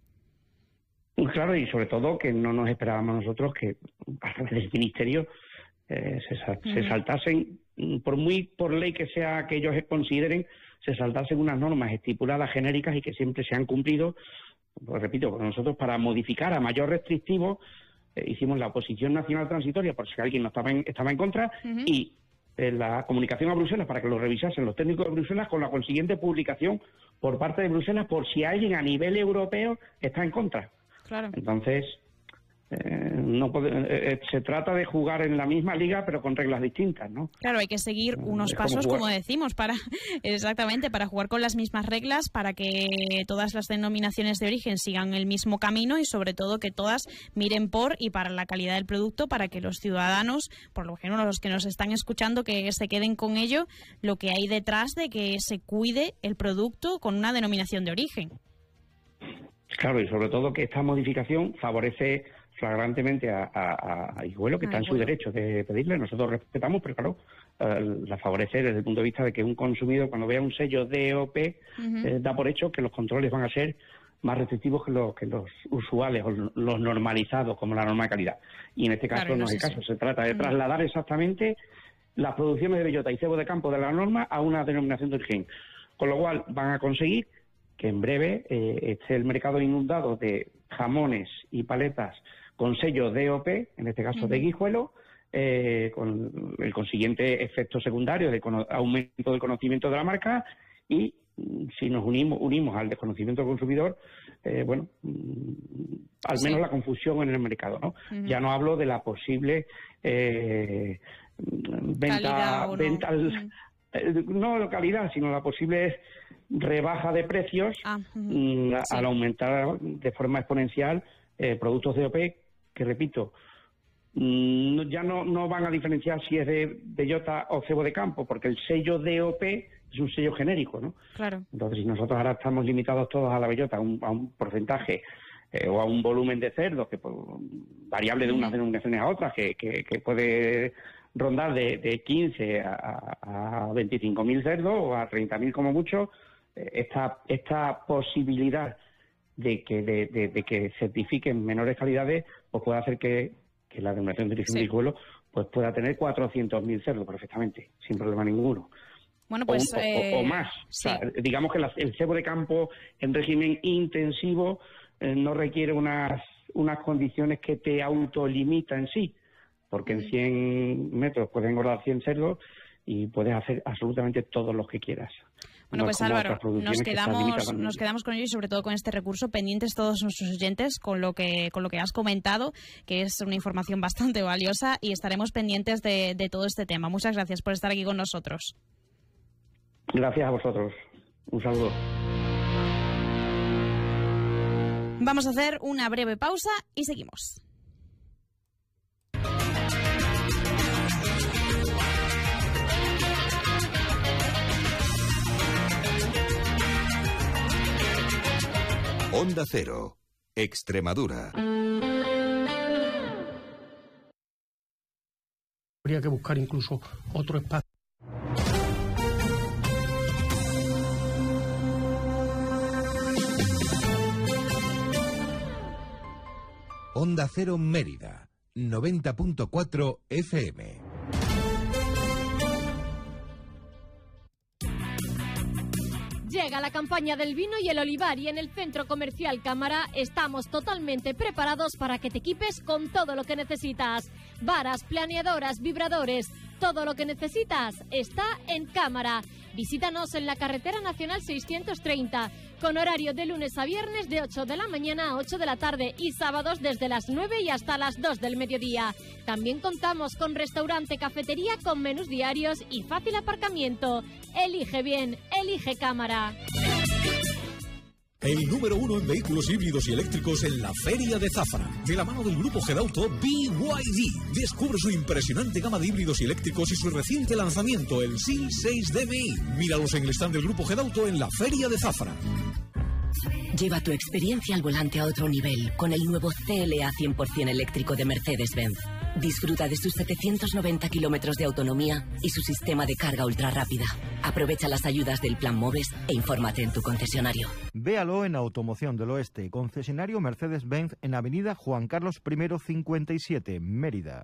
Claro, y sobre todo que no nos esperábamos nosotros que a través del Ministerio eh, se, uh-huh. se saltasen, por muy por ley que sea que ellos consideren, se saltasen unas normas estipuladas genéricas y que siempre se han cumplido. Pues repito, nosotros para modificar a mayor restrictivo eh, hicimos la oposición nacional transitoria por si alguien no estaba en, estaba en contra uh-huh. y eh, la comunicación a Bruselas para que lo revisasen los técnicos de Bruselas con la consiguiente publicación por parte de Bruselas por si alguien a nivel europeo está en contra. Claro. Entonces, eh, no puede, eh, se trata de jugar en la misma liga pero con reglas distintas, ¿no? Claro, hay que seguir unos es pasos, como, como decimos, para exactamente para jugar con las mismas reglas, para que todas las denominaciones de origen sigan el mismo camino y sobre todo que todas miren por y para la calidad del producto, para que los ciudadanos, por lo menos los que nos están escuchando, que se queden con ello, lo que hay detrás de que se cuide el producto con una denominación de origen. Claro, y sobre todo que esta modificación favorece flagrantemente a, a, a Guijuelo, que ah, está en bueno. su derecho de pedirle. Nosotros respetamos, pero claro, uh, la favorece desde el punto de vista de que un consumidor, cuando vea un sello D O P, uh-huh. eh, da por hecho que los controles van a ser más restrictivos que los, que los usuales o los normalizados, como la norma de calidad. Y en este caso claro, no es el caso. Se trata de uh-huh. trasladar exactamente las producciones de bellota y cebo de campo de la norma a una denominación de origen. Con lo cual van a conseguir que en breve eh, esté el mercado inundado de jamones y paletas con sello D O P, en este caso uh-huh. de Guijuelo, eh, con el consiguiente efecto secundario de cono- aumento del conocimiento de la marca y si nos unimos unimos al desconocimiento del consumidor, eh, bueno, al menos sí. la confusión en el mercado, ¿no? Uh-huh. Ya no hablo de la posible eh, venta, no. venta al, uh-huh. eh, no calidad, sino la posible rebaja de precios ah, uh-huh. a, sí. al aumentar de forma exponencial eh, productos D O P que, repito, mmm, ya no, no van a diferenciar si es de bellota o cebo de campo, porque el sello D O P es un sello genérico, ¿no? Claro. Entonces, si nosotros ahora estamos limitados todos a la bellota, a un, a un porcentaje eh, o a un volumen de cerdos que pues, variable de unas denominaciones a otras, que, que, que puede rondar de, de quince a, a veinticinco mil cerdos o a treinta mil como mucho, esta, esta posibilidad de que de, de, de que certifiquen menores calidades, pues puede hacer que, que la denominación de origen sí. del suelo pues pueda tener cuatrocientos mil cerdos perfectamente, sin problema ninguno. Bueno, pues, o, eh, o, o más. Sí. O sea, digamos que la, el cebo de campo en régimen intensivo eh, no requiere unas, unas condiciones que te autolimita en sí, porque en cien metros puedes engordar cien cerdos y puedes hacer absolutamente todos los que quieras. Bueno, no pues Álvaro, nos quedamos, nos quedamos con ello y sobre todo con este recurso, pendientes todos nuestros oyentes con lo que con lo que has comentado, que es una información bastante valiosa, y estaremos pendientes de, de todo este tema. Muchas gracias por estar aquí con nosotros. Gracias a vosotros. Un saludo. Vamos a hacer una breve pausa y seguimos. Onda Cero, Extremadura. Habría que buscar incluso otro espacio. Onda Cero Mérida, noventa punto cuatro F M. Llega la campaña del vino y el olivar y en el Centro Comercial Cámara estamos totalmente preparados para que te equipes con todo lo que necesitas. Varas, planeadoras, vibradores, todo lo que necesitas está en Cámara. Visítanos en la Carretera Nacional seiscientos treinta, con horario de lunes a viernes de ocho de la mañana a ocho de la tarde y sábados desde las nueve y hasta las dos del mediodía. También contamos con restaurante, cafetería con menús diarios y fácil aparcamiento. Elige bien, elige Cámara. El número uno en vehículos híbridos y eléctricos en la Feria de Zafra. De la mano del grupo Gedauto B Y D. Descubre su impresionante gama de híbridos y eléctricos y su reciente lanzamiento, el S I L seis D M I. Míralos en el stand del grupo Gedauto en la Feria de Zafra. Lleva tu experiencia al volante a otro nivel con el nuevo C L A cien por ciento eléctrico de Mercedes-Benz. Disfruta de sus setecientos noventa kilómetros de autonomía y su sistema de carga ultra rápida. Aprovecha las ayudas del Plan Moves e infórmate en tu concesionario. Véalo en Automoción del Oeste, concesionario Mercedes-Benz en Avenida Juan Carlos I cincuenta y siete, Mérida.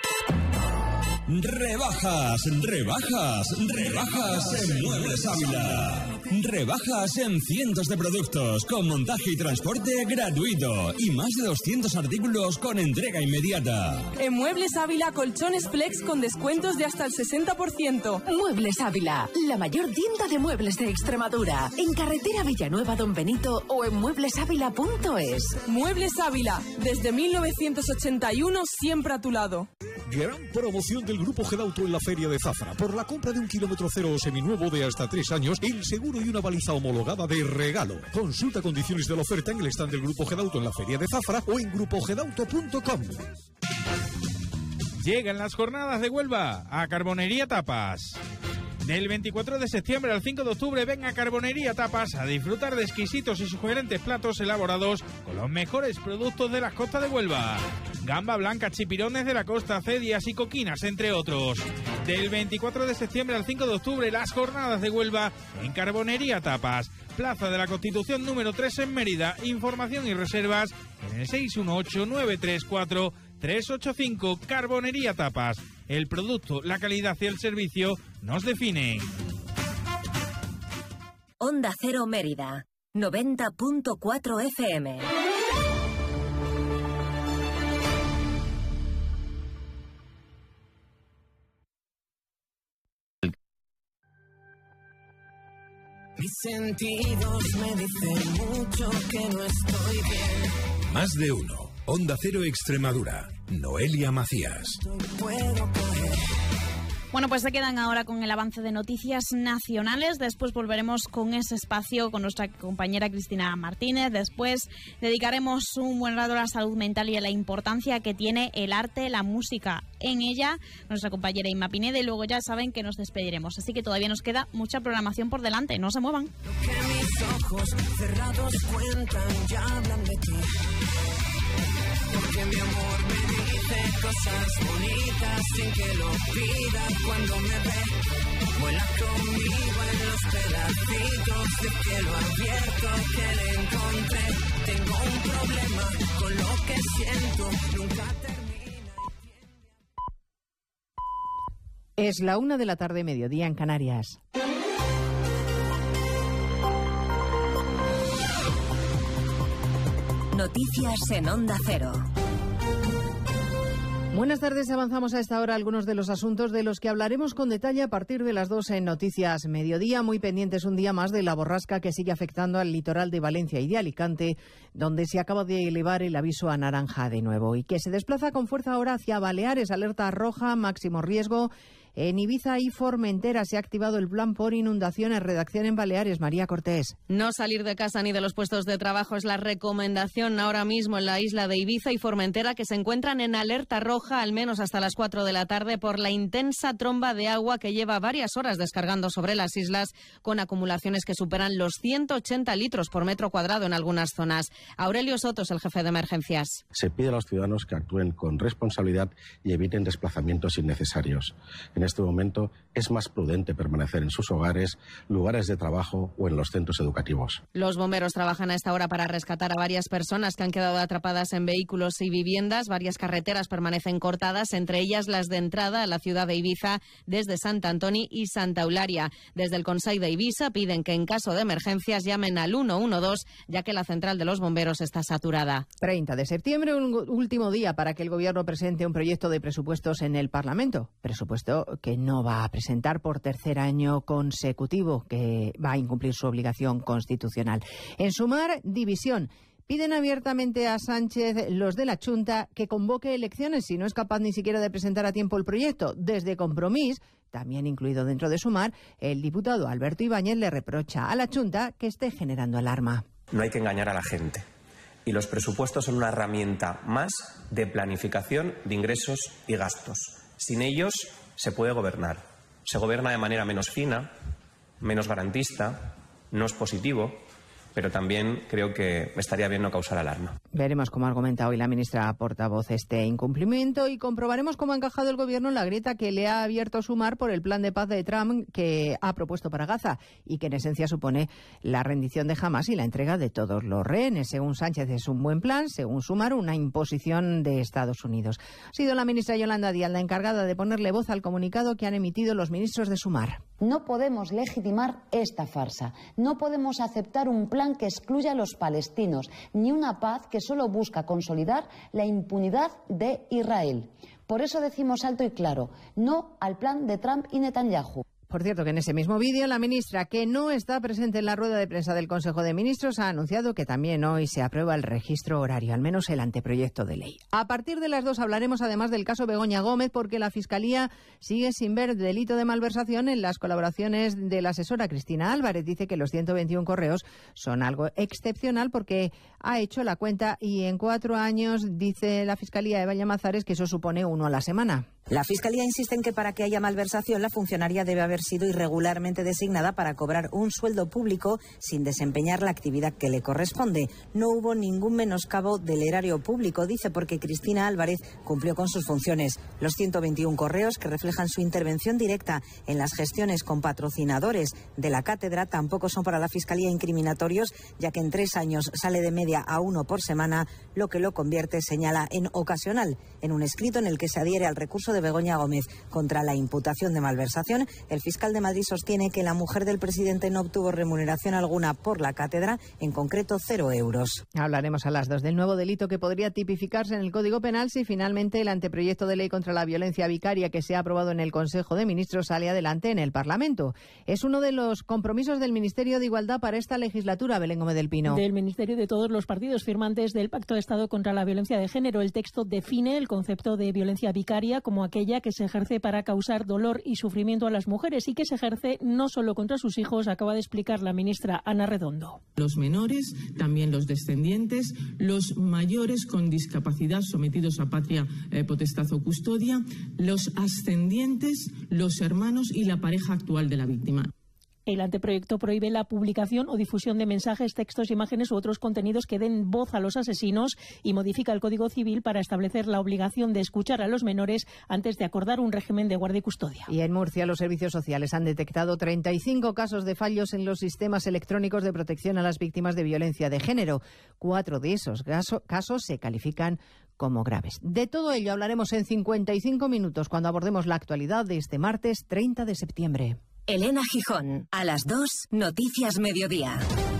Rebajas, rebajas, rebajas en Muebles Ávila. Rebajas en cientos de productos con montaje y transporte gratuito y más de doscientos artículos con entrega inmediata. En Muebles Ávila, colchones flex con descuentos de hasta el sesenta por ciento. Muebles Ávila, la mayor tienda de muebles de Extremadura. En carretera Villanueva Don Benito o en muebles ávila punto es. Muebles Ávila, desde mil novecientos ochenta y uno, siempre a tu lado. Gran promoción del Grupo Gedauto en la Feria de Zafra. Por la compra de un kilómetro cero o seminuevo de hasta tres años, el seguro y una baliza homologada de regalo. Consulta condiciones de la oferta en el stand del Grupo Gedauto en la Feria de Zafra o en grupo gedauto punto com. Llegan las jornadas de Huelva a Carbonería Tapas. Del veinticuatro de septiembre al cinco de octubre ven a Carbonería Tapas a disfrutar de exquisitos y sugerentes platos elaborados con los mejores productos de las costas de Huelva. Gamba blanca, chipirones de la costa, cedias y coquinas, entre otros. Del veinticuatro de septiembre al cinco de octubre, las jornadas de Huelva en Carbonería Tapas. Plaza de la Constitución número tres en Mérida. Información y reservas en el seis uno ocho, nueve tres cuatro, tres ocho cinco. Carbonería Tapas. El producto, la calidad y el servicio nos definen. Onda Cero Mérida, noventa punto cuatro F M. Mis sentidos me dicen mucho que no estoy bien. Más de uno. Onda Cero Extremadura. Noelia Macías. Bueno, pues se quedan ahora con el avance de noticias nacionales. Después volveremos con ese espacio con nuestra compañera Cristina Martínez. Después dedicaremos un buen rato a la salud mental y a la importancia que tiene el arte, la música en ella nuestra compañera Inma Pineda, y luego ya saben que nos despediremos. Así que todavía nos queda mucha programación por delante. No se muevan. Que mis ojos cerrados cuentan, ya hablan de ti. Porque mi amor me dice cosas bonitas sin que lo pida. Cuando me ve, vuela conmigo en los pedacitos de cielo abierto que le encontré. Tengo un problema con lo que siento, nunca termina. Es la una de la tarde, mediodía en Canarias. Noticias en Onda Cero. Buenas tardes, avanzamos a esta hora algunos de los asuntos de los que hablaremos con detalle a partir de las dos en Noticias Mediodía. Muy pendientes un día más de la borrasca que sigue afectando al litoral de Valencia y de Alicante, donde se acaba de elevar el aviso a naranja de nuevo y que se desplaza con fuerza ahora hacia Baleares, alerta roja, máximo riesgo. En Ibiza y Formentera se ha activado el plan por inundaciones. Redacción en Baleares, María Cortés. No salir de casa ni de los puestos de trabajo es la recomendación ahora mismo en la isla de Ibiza y Formentera, que se encuentran en alerta roja al menos hasta las cuatro de la tarde por la intensa tromba de agua que lleva varias horas descargando sobre las islas, con acumulaciones que superan los ciento ochenta litros por metro cuadrado en algunas zonas. Aurelio Soto es el jefe de emergencias. Se pide a los ciudadanos que actúen con responsabilidad y eviten desplazamientos innecesarios. En este momento es más prudente permanecer en sus hogares, lugares de trabajo o en los centros educativos. Los bomberos trabajan a esta hora para rescatar a varias personas que han quedado atrapadas en vehículos y viviendas. Varias carreteras permanecen cortadas, entre ellas las de entrada a la ciudad de Ibiza desde Sant Antoni y Santa Eularia. Desde el Consell de Ibiza piden que en caso de emergencias llamen al uno uno dos, ya que la central de los bomberos está saturada. treinta de septiembre, un último día para que el Gobierno presente un proyecto de presupuestos en el Parlamento. Presupuesto que no va a presentar por tercer año consecutivo, que va a incumplir su obligación constitucional. En Sumar, división. Piden abiertamente a Sánchez, los de la Junta, que convoque elecciones si no es capaz ni siquiera de presentar a tiempo el proyecto. Desde Compromís, también incluido dentro de Sumar, el diputado Alberto Ibáñez le reprocha a la Junta que esté generando alarma. No hay que engañar a la gente. Y los presupuestos son una herramienta más de planificación de ingresos y gastos. Sin ellos se puede gobernar. Se gobierna de manera menos fina, menos garantista, no es positivo, pero también creo que estaría bien no causar alarma. Veremos cómo argumenta hoy la ministra portavoz este incumplimiento y comprobaremos cómo ha encajado el Gobierno en la grieta que le ha abierto Sumar por el plan de paz de Trump que ha propuesto para Gaza y que en esencia supone la rendición de Hamás y la entrega de todos los rehenes. Según Sánchez es un buen plan, según Sumar una imposición de Estados Unidos. Ha sido la ministra Yolanda Díaz la encargada de ponerle voz al comunicado que han emitido los ministros de Sumar. No podemos legitimar esta farsa. No podemos aceptar un plan que excluya a los palestinos, ni una paz que solo busca consolidar la impunidad de Israel. Por eso decimos alto y claro, no al plan de Trump y Netanyahu. Por cierto, que en ese mismo vídeo la ministra, que no está presente en la rueda de prensa del Consejo de Ministros, ha anunciado que también hoy se aprueba el registro horario, al menos el anteproyecto de ley. A partir de las dos hablaremos además del caso Begoña Gómez, porque la Fiscalía sigue sin ver delito de malversación en las colaboraciones de la asesora Cristina Álvarez. Dice que los ciento veintiún correos son algo excepcional porque ha hecho la cuenta y en cuatro años, dice la Fiscalía Eva Llamazares, que eso supone uno a la semana. La Fiscalía insiste en que para que haya malversación la funcionaria debe haber sido irregularmente designada para cobrar un sueldo público sin desempeñar la actividad que le corresponde. No hubo ningún menoscabo del erario público, dice, porque Cristina Álvarez cumplió con sus funciones. Los ciento veintiún correos que reflejan su intervención directa en las gestiones con patrocinadores de la cátedra tampoco son para la Fiscalía incriminatorios, ya que en tres años sale de media a uno por semana, lo que lo convierte, señala, en ocasional. En un escrito en el que se adhiere al recurso de Begoña Gómez contra la imputación de malversación, el fiscal de Madrid sostiene que la mujer del presidente no obtuvo remuneración alguna por la cátedra, en concreto cero euros. Hablaremos a las dos del nuevo delito que podría tipificarse en el Código Penal si finalmente el anteproyecto de ley contra la violencia vicaria que se ha aprobado en el Consejo de Ministros sale adelante en el Parlamento. Es uno de los compromisos del Ministerio de Igualdad para esta legislatura, Belén Gómez del Pino. Del Ministerio de todos los partidos firmantes del Pacto de Estado contra la Violencia de Género. El texto define el concepto de violencia vicaria como como aquella que se ejerce para causar dolor y sufrimiento a las mujeres y que se ejerce no solo contra sus hijos, acaba de explicar la ministra Ana Redondo. Los menores, también los descendientes, los mayores con discapacidad sometidos a patria eh, potestad o custodia, los ascendientes, los hermanos y la pareja actual de la víctima. El anteproyecto prohíbe la publicación o difusión de mensajes, textos, imágenes u otros contenidos que den voz a los asesinos y modifica el Código Civil para establecer la obligación de escuchar a los menores antes de acordar un régimen de guardia y custodia. Y en Murcia los servicios sociales han detectado treinta y cinco casos de fallos en los sistemas electrónicos de protección a las víctimas de violencia de género. Cuatro de esos caso, casos se califican como graves. De todo ello hablaremos en cincuenta y cinco minutos cuando abordemos la actualidad de este martes treinta de septiembre. Elena Gijón, a las dos, Noticias Mediodía.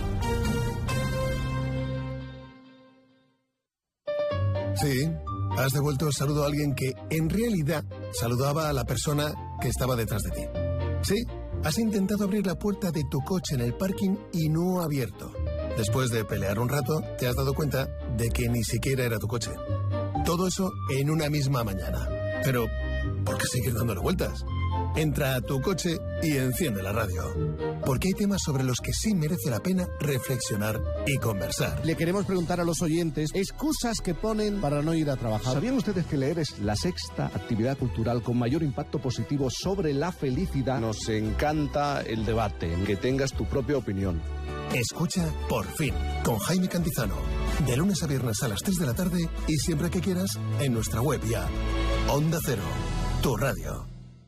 Sí, has devuelto el saludo a alguien que, en realidad, saludaba a la persona que estaba detrás de ti. Sí, has intentado abrir la puerta de tu coche en el parking y no ha abierto. Después de pelear un rato, te has dado cuenta de que ni siquiera era tu coche. Todo eso en una misma mañana. Pero, ¿por qué seguir dándole vueltas? Entra a tu coche y enciende la radio. Porque hay temas sobre los que sí merece la pena reflexionar y conversar. Le queremos preguntar a los oyentes excusas que ponen para no ir a trabajar. ¿Sabían ustedes que leer es la sexta actividad cultural con mayor impacto positivo sobre la felicidad? Nos encanta el debate, que tengas tu propia opinión. Escucha Por Fin, con Jaime Cantizano. De lunes a viernes a las tres de la tarde y siempre que quieras en nuestra web y app. Onda Cero, tu radio.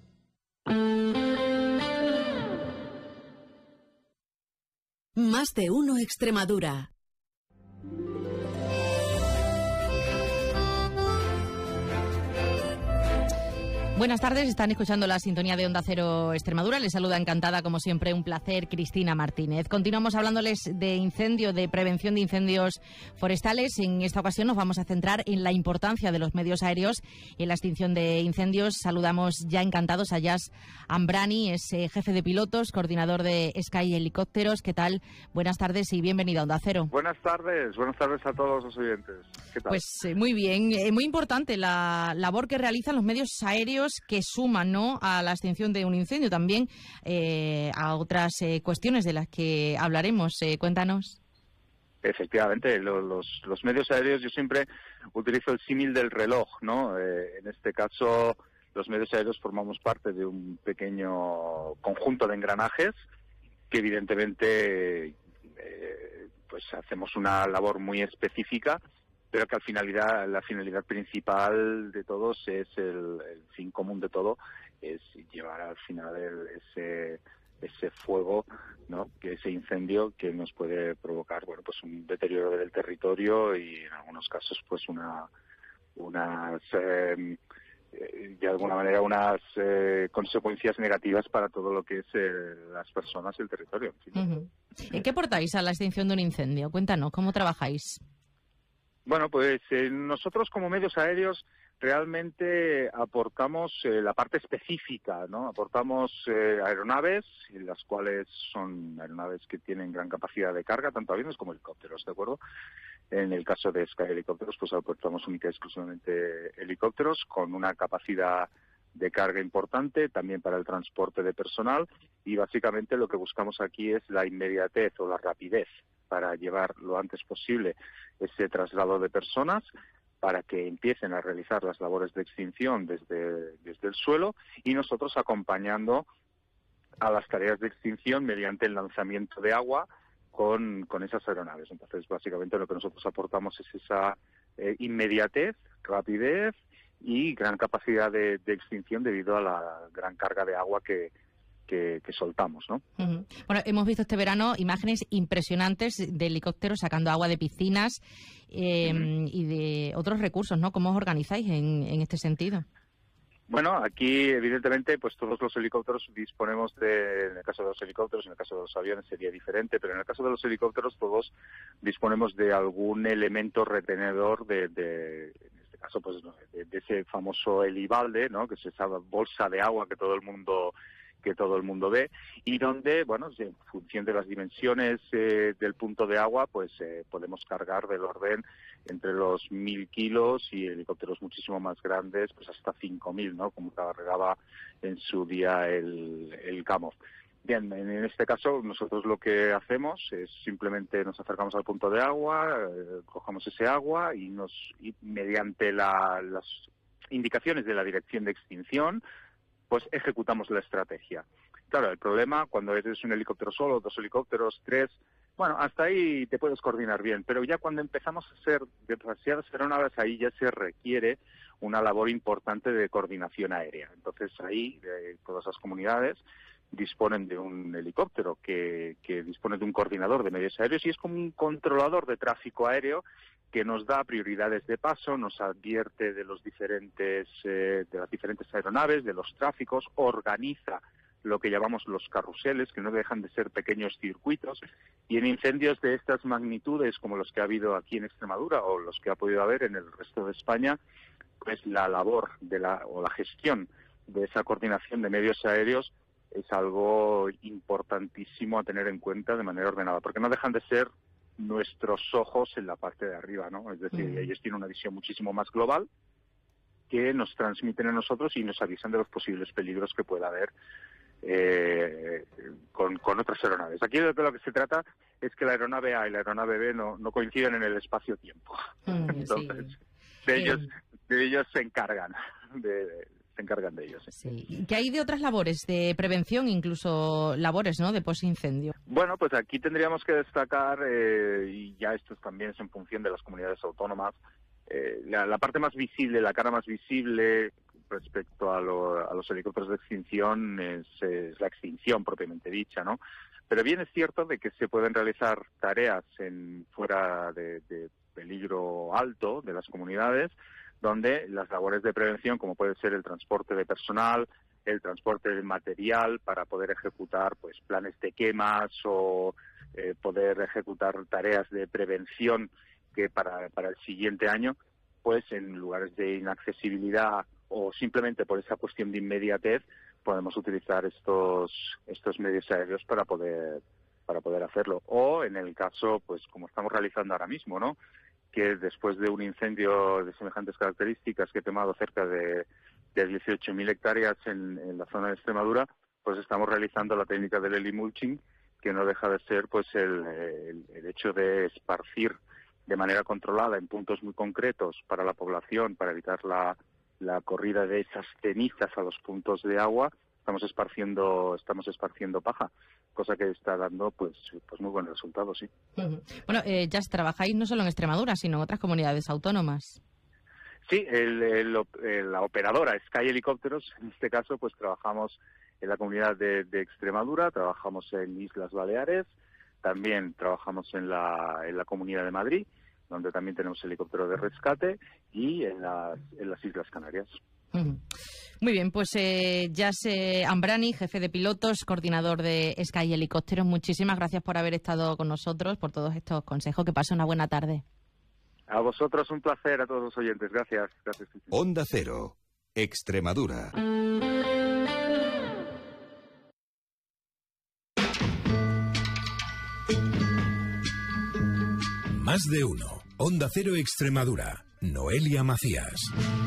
Más de uno Extremadura. Buenas tardes, están escuchando la sintonía de Onda Cero Extremadura. Les saluda encantada, como siempre, un placer, Cristina Martínez. Continuamos hablándoles de incendio, de prevención de incendios forestales. En esta ocasión nos vamos a centrar en la importancia de los medios aéreos en la extinción de incendios. Saludamos ya encantados a Yas Ambrani, es eh, jefe de pilotos, coordinador de Sky Helicópteros. ¿Qué tal? Buenas tardes y bienvenido a Onda Cero. Buenas tardes, buenas tardes a todos los oyentes. ¿Qué tal? Pues eh, muy bien, eh, muy importante la labor que realizan los medios aéreos que suman, ¿no?, a la extinción de un incendio, también eh, a otras eh, cuestiones de las que hablaremos. Eh, cuéntanos. Efectivamente, los, los, los medios aéreos, yo siempre utilizo el símil del reloj, ¿no? Eh, en este caso, los medios aéreos formamos parte de un pequeño conjunto de engranajes que evidentemente eh, pues hacemos una labor muy específica, pero que al finalidad, la finalidad principal de todos es el, el fin común de todo, es llevar al final el, ese ese fuego, ¿no?, que ese incendio que nos puede provocar, bueno, pues un deterioro del territorio y en algunos casos pues una unas eh, de alguna manera unas eh, consecuencias negativas para todo lo que es eh, las personas y el territorio. En fin. Uh-huh. ¿Qué aportáis a la extinción de un incendio? Cuéntanos, ¿cómo trabajáis? Bueno, pues eh, nosotros como medios aéreos realmente aportamos eh, la parte específica, ¿no? Aportamos eh, aeronaves, las cuales son aeronaves que tienen gran capacidad de carga, tanto aviones como helicópteros, ¿de acuerdo? En el caso de Sky Helicópteros, pues aportamos única y exclusivamente helicópteros con una capacidad de carga importante, también para el transporte de personal, y básicamente lo que buscamos aquí es la inmediatez o la rapidez para llevar lo antes posible ese traslado de personas para que empiecen a realizar las labores de extinción desde, desde el suelo y nosotros acompañando a las tareas de extinción mediante el lanzamiento de agua con, con esas aeronaves. Entonces, básicamente lo que nosotros aportamos es esa eh, inmediatez, rapidez y gran capacidad de, de extinción debido a la gran carga de agua que Que, que soltamos, ¿no? Uh-huh. Bueno, hemos visto este verano imágenes impresionantes de helicópteros sacando agua de piscinas eh, uh-huh. y de otros recursos, ¿no? ¿Cómo os organizáis en, en este sentido? Bueno, aquí evidentemente pues todos los helicópteros disponemos de, en el caso de los helicópteros, en el caso de los aviones sería diferente, pero en el caso de los helicópteros todos disponemos de algún elemento retenedor de, de en este caso pues de, de ese famoso helibalde, ¿no? Que es esa bolsa de agua que todo el mundo que todo el mundo ve, y donde, bueno, en función de las dimensiones eh, del punto de agua, pues eh, podemos cargar del orden entre los mil kilos y helicópteros muchísimo más grandes, pues hasta cinco mil, ¿no? Como cargaba en su día el, el Kamov. Bien, en este caso nosotros lo que hacemos es simplemente nos acercamos al punto de agua, eh, cogemos ese agua y nos y mediante la, las indicaciones de la dirección de extinción, pues ejecutamos la estrategia. Claro, el problema cuando eres un helicóptero solo, dos helicópteros, tres, bueno, hasta ahí te puedes coordinar bien, pero ya cuando empezamos a hacer demasiadas aeronaves, ahí ya se requiere una labor importante de coordinación aérea. Entonces ahí eh, todas las comunidades disponen de un helicóptero que, que dispone de un coordinador de medios aéreos y es como un controlador de tráfico aéreo que nos da prioridades de paso, nos advierte de los diferentes eh, de las diferentes aeronaves, de los tráficos, organiza lo que llamamos los carruseles, que no dejan de ser pequeños circuitos, y en incendios de estas magnitudes, como los que ha habido aquí en Extremadura o los que ha podido haber en el resto de España, pues la labor de la o la gestión de esa coordinación de medios aéreos es algo importantísimo a tener en cuenta de manera ordenada, porque no dejan de ser nuestros ojos en la parte de arriba, ¿no? Es decir, mm. ellos tienen una visión muchísimo más global que nos transmiten a nosotros y nos avisan de los posibles peligros que pueda haber eh, con, con otras aeronaves. Aquí de lo que se trata es que la aeronave A y la aeronave B no, no coinciden en el espacio-tiempo. Mm, Entonces, sí. de ellos eh. de ellos se encargan de se encargan de ellos. Sí. Sí. ¿Qué hay de otras labores de prevención, incluso labores, ¿no?, de posincendio? Bueno, pues aquí tendríamos que destacar, eh, y ya esto también es en función de las comunidades autónomas, eh, la, la parte más visible, la cara más visible respecto a, lo, a los helicópteros de extinción es, es la extinción propiamente dicha, ¿no? Pero bien es cierto de que se pueden realizar tareas en fuera de, de peligro alto de las comunidades, donde las labores de prevención, como puede ser el transporte de personal, el transporte de material para poder ejecutar pues planes de quemas o eh, poder ejecutar tareas de prevención que para, para el siguiente año, pues en lugares de inaccesibilidad o simplemente por esa cuestión de inmediatez, podemos utilizar estos estos medios aéreos para poder para poder hacerlo. O en el caso, pues como estamos realizando ahora mismo, ¿no?, que después de un incendio de semejantes características que ha quemado cerca de, de dieciocho mil hectáreas en, en la zona de Extremadura, pues estamos realizando la técnica del helimulching, que no deja de ser pues el, el, el hecho de esparcir de manera controlada en puntos muy concretos para la población, para evitar la, la corrida de esas cenizas a los puntos de agua. Estamos esparciendo, estamos esparciendo paja, cosa que está dando pues pues muy buenos resultados, sí. Uh-huh. Bueno, eh, ya trabajáis no solo en Extremadura, sino en otras comunidades autónomas. Sí, el, el, el, la operadora Sky Helicópteros, en este caso, pues trabajamos en la comunidad de, de Extremadura, trabajamos en Islas Baleares, también trabajamos en la, en la Comunidad de Madrid, donde también tenemos helicóptero de rescate, y en las, en las Islas Canarias. Uh-huh. Muy bien, pues eh, Jase Ambrani, jefe de pilotos, coordinador de Sky Helicópteros, muchísimas gracias por haber estado con nosotros, por todos estos consejos. Que pase una buena tarde. A vosotros un placer, a todos los oyentes. Gracias. Gracias. Onda Cero, Extremadura. Más de uno. Onda Cero Extremadura. Noelia Macías.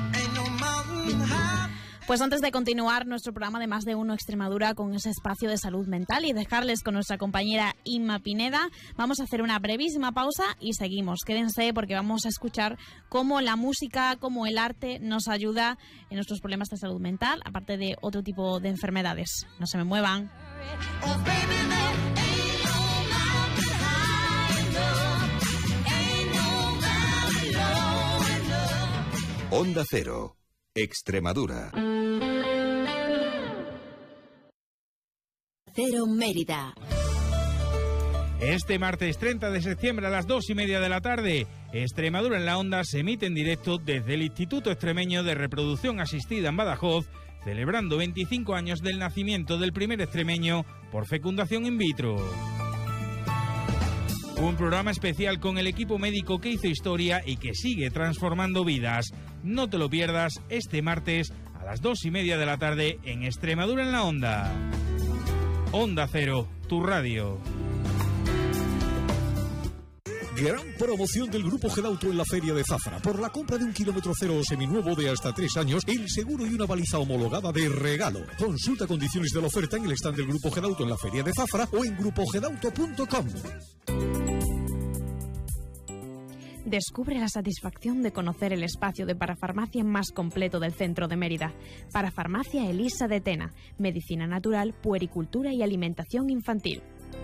Pues antes de continuar nuestro programa de Más de Uno Extremadura con ese espacio de salud mental y dejarles con nuestra compañera Inma Pineda, vamos a hacer una brevísima pausa y seguimos. Quédense porque vamos a escuchar cómo la música, cómo el arte nos ayuda en nuestros problemas de salud mental, aparte de otro tipo de enfermedades. No se me muevan. Onda Cero, Extremadura. Cero Mérida. Este martes treinta de septiembre a las dos y media de la tarde, Extremadura en la Onda se emite en directo desde el Instituto Extremeño de Reproducción Asistida en Badajoz, celebrando veinticinco años del nacimiento del primer extremeño por fecundación in vitro. Un programa especial con el equipo médico que hizo historia y que sigue transformando vidas. No te lo pierdas este martes a las dos y media de la tarde en Extremadura en la Onda. Onda Cero, tu radio. Gran promoción del Grupo Gedauto en la Feria de Zafra. Por la compra de un kilómetro cero o seminuevo de hasta tres años, el seguro y una baliza homologada de regalo. Consulta condiciones de la oferta en el stand del Grupo Gedauto en la Feria de Zafra o en grupo gedauto punto com. Descubre la satisfacción de conocer el espacio de parafarmacia más completo del centro de Mérida. Parafarmacia Elisa de Tena. Medicina natural, puericultura y alimentación infantil.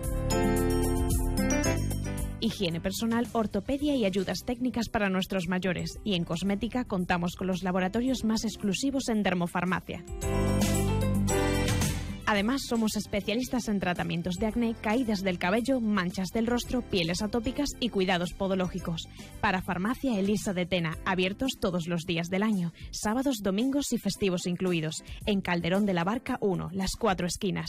Higiene personal, ortopedia y ayudas técnicas para nuestros mayores. Y en cosmética contamos con los laboratorios más exclusivos en dermofarmacia. Además, somos especialistas en tratamientos de acné, caídas del cabello, manchas del rostro, pieles atópicas y cuidados podológicos. Parafarmacia Elisa de Tena, abiertos todos los días del año, sábados, domingos y festivos incluidos. En Calderón de la Barca uno, Las Cuatro Esquinas.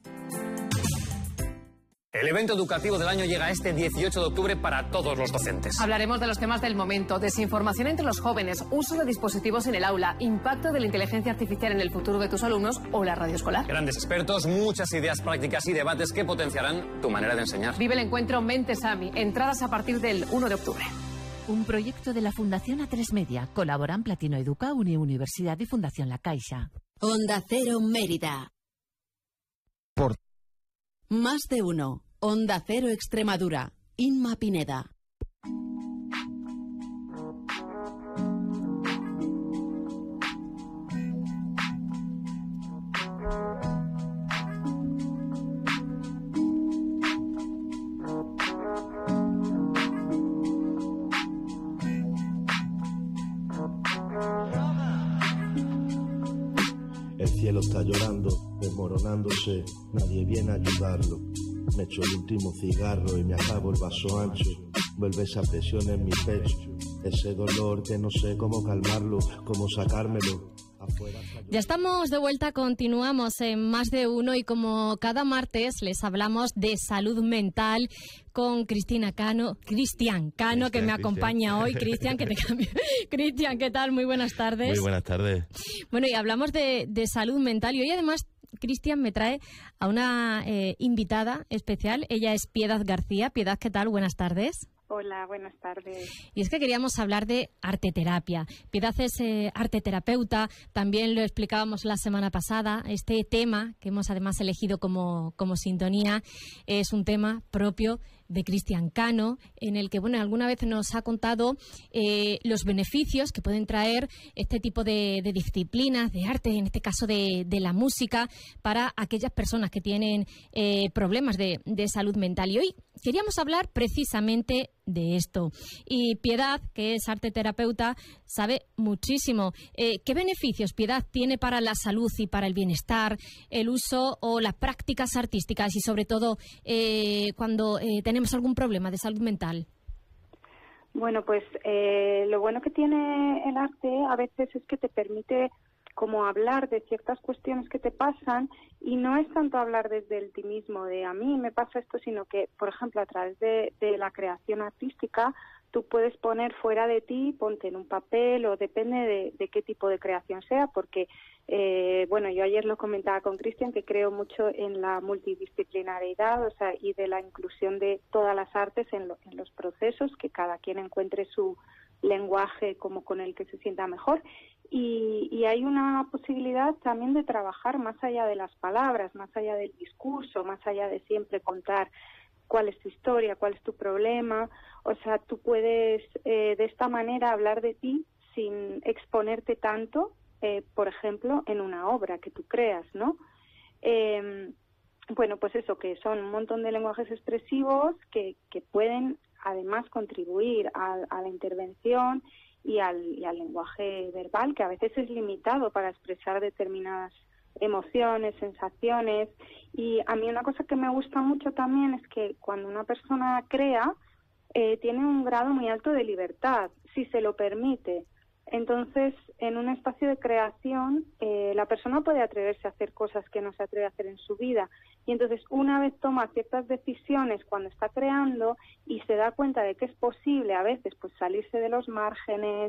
El evento educativo del año llega este dieciocho de octubre para todos los docentes. Hablaremos de los temas del momento: desinformación entre los jóvenes, uso de dispositivos en el aula, impacto de la inteligencia artificial en el futuro de tus alumnos o la radio escolar. Grandes expertos, muchas ideas prácticas y debates que potenciarán tu manera de enseñar. Vive el encuentro Mentes AMI. Entradas a partir del uno de octubre. Un proyecto de la Fundación A tres Media. Colaboran Platino Educa, Uni Universidad y Fundación La Caixa. Onda Cero Mérida. Por Más de uno. Onda Cero Extremadura. Inma Pineda. El cielo está llorando, desmoronándose, nadie viene a ayudarlo. Me echo el último cigarro y me acabo el vaso ancho. Vuelve esa presión en mi pecho, ese dolor que no sé cómo calmarlo, cómo sacármelo. Ya estamos de vuelta, continuamos en Más de Uno y como cada martes les hablamos de salud mental con Cristina Cano, Cristian Cano, que me acompaña hoy. Cristian, que te cambio. Cristian, ¿qué tal? Muy buenas tardes. Muy buenas tardes. Bueno, y hablamos de, de salud mental y hoy además Cristian me trae a una eh, invitada especial. Ella es Piedad García. Piedad, ¿qué tal? Buenas tardes. Hola, buenas tardes. Y es que queríamos hablar de arteterapia. Piedad es eh, arteterapeuta, también lo explicábamos la semana pasada. Este tema que hemos además elegido como, como sintonía es un tema propio de Cristian Cano, en el que bueno alguna vez nos ha contado eh, los beneficios que pueden traer este tipo de, de disciplinas, de arte, en este caso de, de la música, para aquellas personas que tienen eh, problemas de, de salud mental. Y hoy queríamos hablar precisamente de esto. Y Piedad, que es arteterapeuta, sabe muchísimo. Eh, ¿Qué beneficios, Piedad, tiene para la salud y para el bienestar el uso o las prácticas artísticas y sobre todo eh, cuando eh, tenemos algún problema de salud mental? Bueno, pues eh, lo bueno que tiene el arte a veces es que te permite como hablar de ciertas cuestiones que te pasan, y no es tanto hablar desde el ti mismo de a mí me pasa esto, sino que, por ejemplo, a través de, de la creación artística tú puedes poner fuera de ti, ponte en un papel, o depende de, de qué tipo de creación sea, porque, eh, bueno, yo ayer lo comentaba con Cristian, que creo mucho en la multidisciplinariedad, o sea, y de la inclusión de todas las artes en, lo, en los procesos, que cada quien encuentre su lenguaje como con el que se sienta mejor. Y, y hay una posibilidad también de trabajar más allá de las palabras, más allá del discurso, más allá de siempre contar cuál es tu historia, cuál es tu problema. O sea, tú puedes eh, de esta manera hablar de ti sin exponerte tanto, eh, por ejemplo, en una obra que tú creas, ¿no? Eh, bueno, pues eso, que son un montón de lenguajes expresivos que, que pueden además contribuir a, a la intervención y al, y al lenguaje verbal, que a veces es limitado para expresar determinadas emociones, sensaciones. Y a mí una cosa que me gusta mucho también es que cuando una persona crea, eh, tiene un grado muy alto de libertad, si se lo permite. Entonces, en un espacio de creación, eh, la persona puede atreverse a hacer cosas que no se atreve a hacer en su vida. Y entonces, una vez toma ciertas decisiones cuando está creando y se da cuenta de que es posible a veces pues salirse de los márgenes,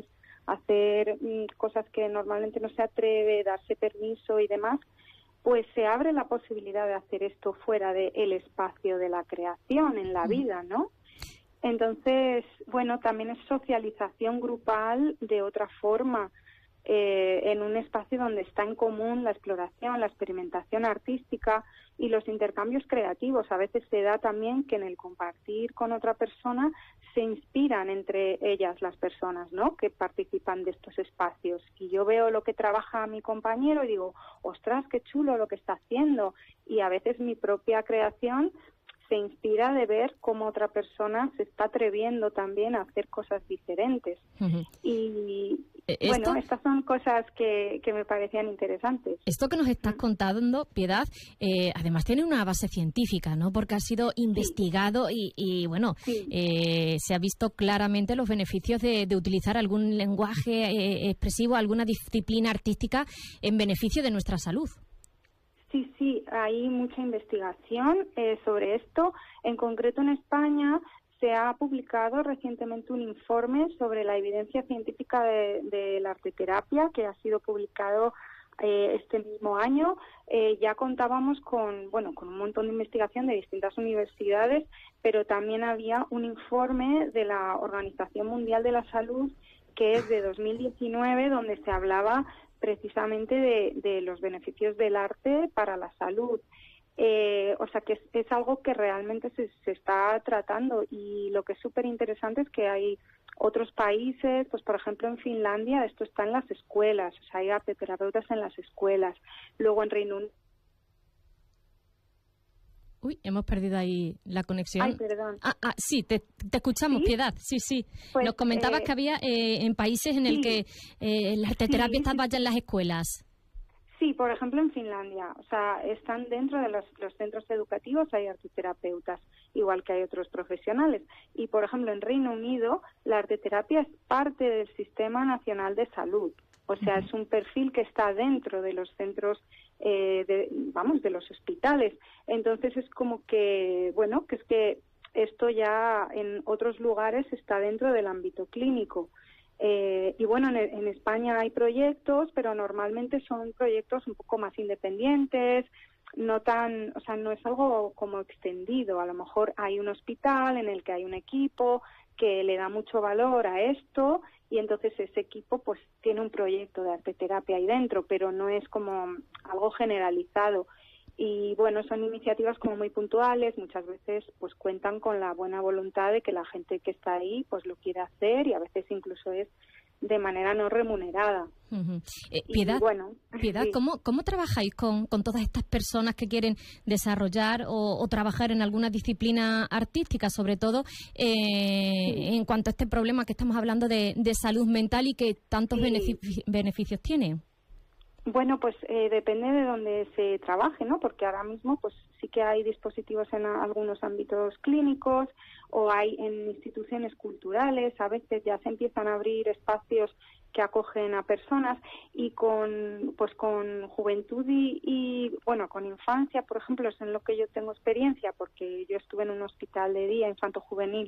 hacer mm, cosas que normalmente no se atreve, darse permiso y demás, pues se abre la posibilidad de hacer esto fuera del espacio de la creación en la vida, ¿no? Entonces, bueno, también es socialización grupal de otra forma, eh, en un espacio donde está en común la exploración, la experimentación artística y los intercambios creativos. A veces se da también que en el compartir con otra persona se inspiran entre ellas las personas, ¿no?, que participan de estos espacios. Y yo veo lo que trabaja mi compañero y digo, ostras, qué chulo lo que está haciendo. Y a veces mi propia creación se inspira de ver cómo otra persona se está atreviendo también a hacer cosas diferentes. Uh-huh. Y ¿Esto? bueno, estas son cosas que, que me parecían interesantes. Esto que nos estás contando, Piedad, eh, además tiene una base científica, ¿no? Porque ha sido investigado y, y bueno, sí. eh, se ha visto claramente los beneficios de, de utilizar algún lenguaje eh, expresivo, alguna disciplina artística en beneficio de nuestra salud. Sí, sí, hay mucha investigación eh, sobre esto. En concreto, en España se ha publicado recientemente un informe sobre la evidencia científica de, de la arteterapia, que ha sido publicado eh, este mismo año. Eh, ya contábamos con, bueno, con un montón de investigación de distintas universidades, pero también había un informe de la Organización Mundial de la Salud, que es de dos mil diecinueve, donde se hablaba precisamente de, de los beneficios del arte para la salud. Eh, o sea que es, es algo que realmente se, se está tratando, y lo que es súper interesante es que hay otros países, pues por ejemplo en Finlandia esto está en las escuelas, o sea, hay arteterapeutas en las escuelas. Luego en Reino Unido... Uy, hemos perdido ahí la conexión. Ay, perdón. Ah, ah sí, te, te escuchamos, ¿sí? Piedad. Sí, sí. Pues, Nos comentabas eh, que había eh, en países en sí, el que eh, la arteterapia sí, estaba ya en las escuelas. Sí, por ejemplo en Finlandia. O sea, están dentro de los, los centros educativos, hay arteterapeutas, igual que hay otros profesionales. Y, por ejemplo, en Reino Unido, la arteterapia es parte del Sistema Nacional de Salud. O sea, uh-huh. es un perfil que está dentro de los centros, eh, de, vamos, de los hospitales. Entonces es como que, bueno, que es que esto ya en otros lugares está dentro del ámbito clínico. Eh, y bueno, en, en España hay proyectos, pero normalmente son proyectos un poco más independientes, no tan, o sea, no es algo como extendido. A lo mejor hay un hospital en el que hay un equipo que le da mucho valor a esto, y entonces ese equipo pues tiene un proyecto de arteterapia ahí dentro, pero no es como algo generalizado. Y bueno, son iniciativas como muy puntuales, muchas veces pues cuentan con la buena voluntad de que la gente que está ahí pues lo quiere hacer, y a veces incluso es de manera no remunerada. Uh-huh. Eh, Piedad, y bueno, Piedad sí. ¿cómo, ¿cómo trabajáis con, con todas estas personas que quieren desarrollar o, o trabajar en alguna disciplina artística, sobre todo eh, sí. en cuanto a este problema que estamos hablando de, de salud mental y que tantos sí. benefici- beneficios tiene? Bueno, pues eh, depende de dónde se trabaje, ¿no? Porque ahora mismo pues sí que hay dispositivos en a, algunos ámbitos clínicos, o hay en instituciones culturales. A veces ya se empiezan a abrir espacios que acogen a personas, y con pues con juventud y, y bueno, con infancia, por ejemplo, es en lo que yo tengo experiencia, porque yo estuve en un hospital de día infanto-juvenil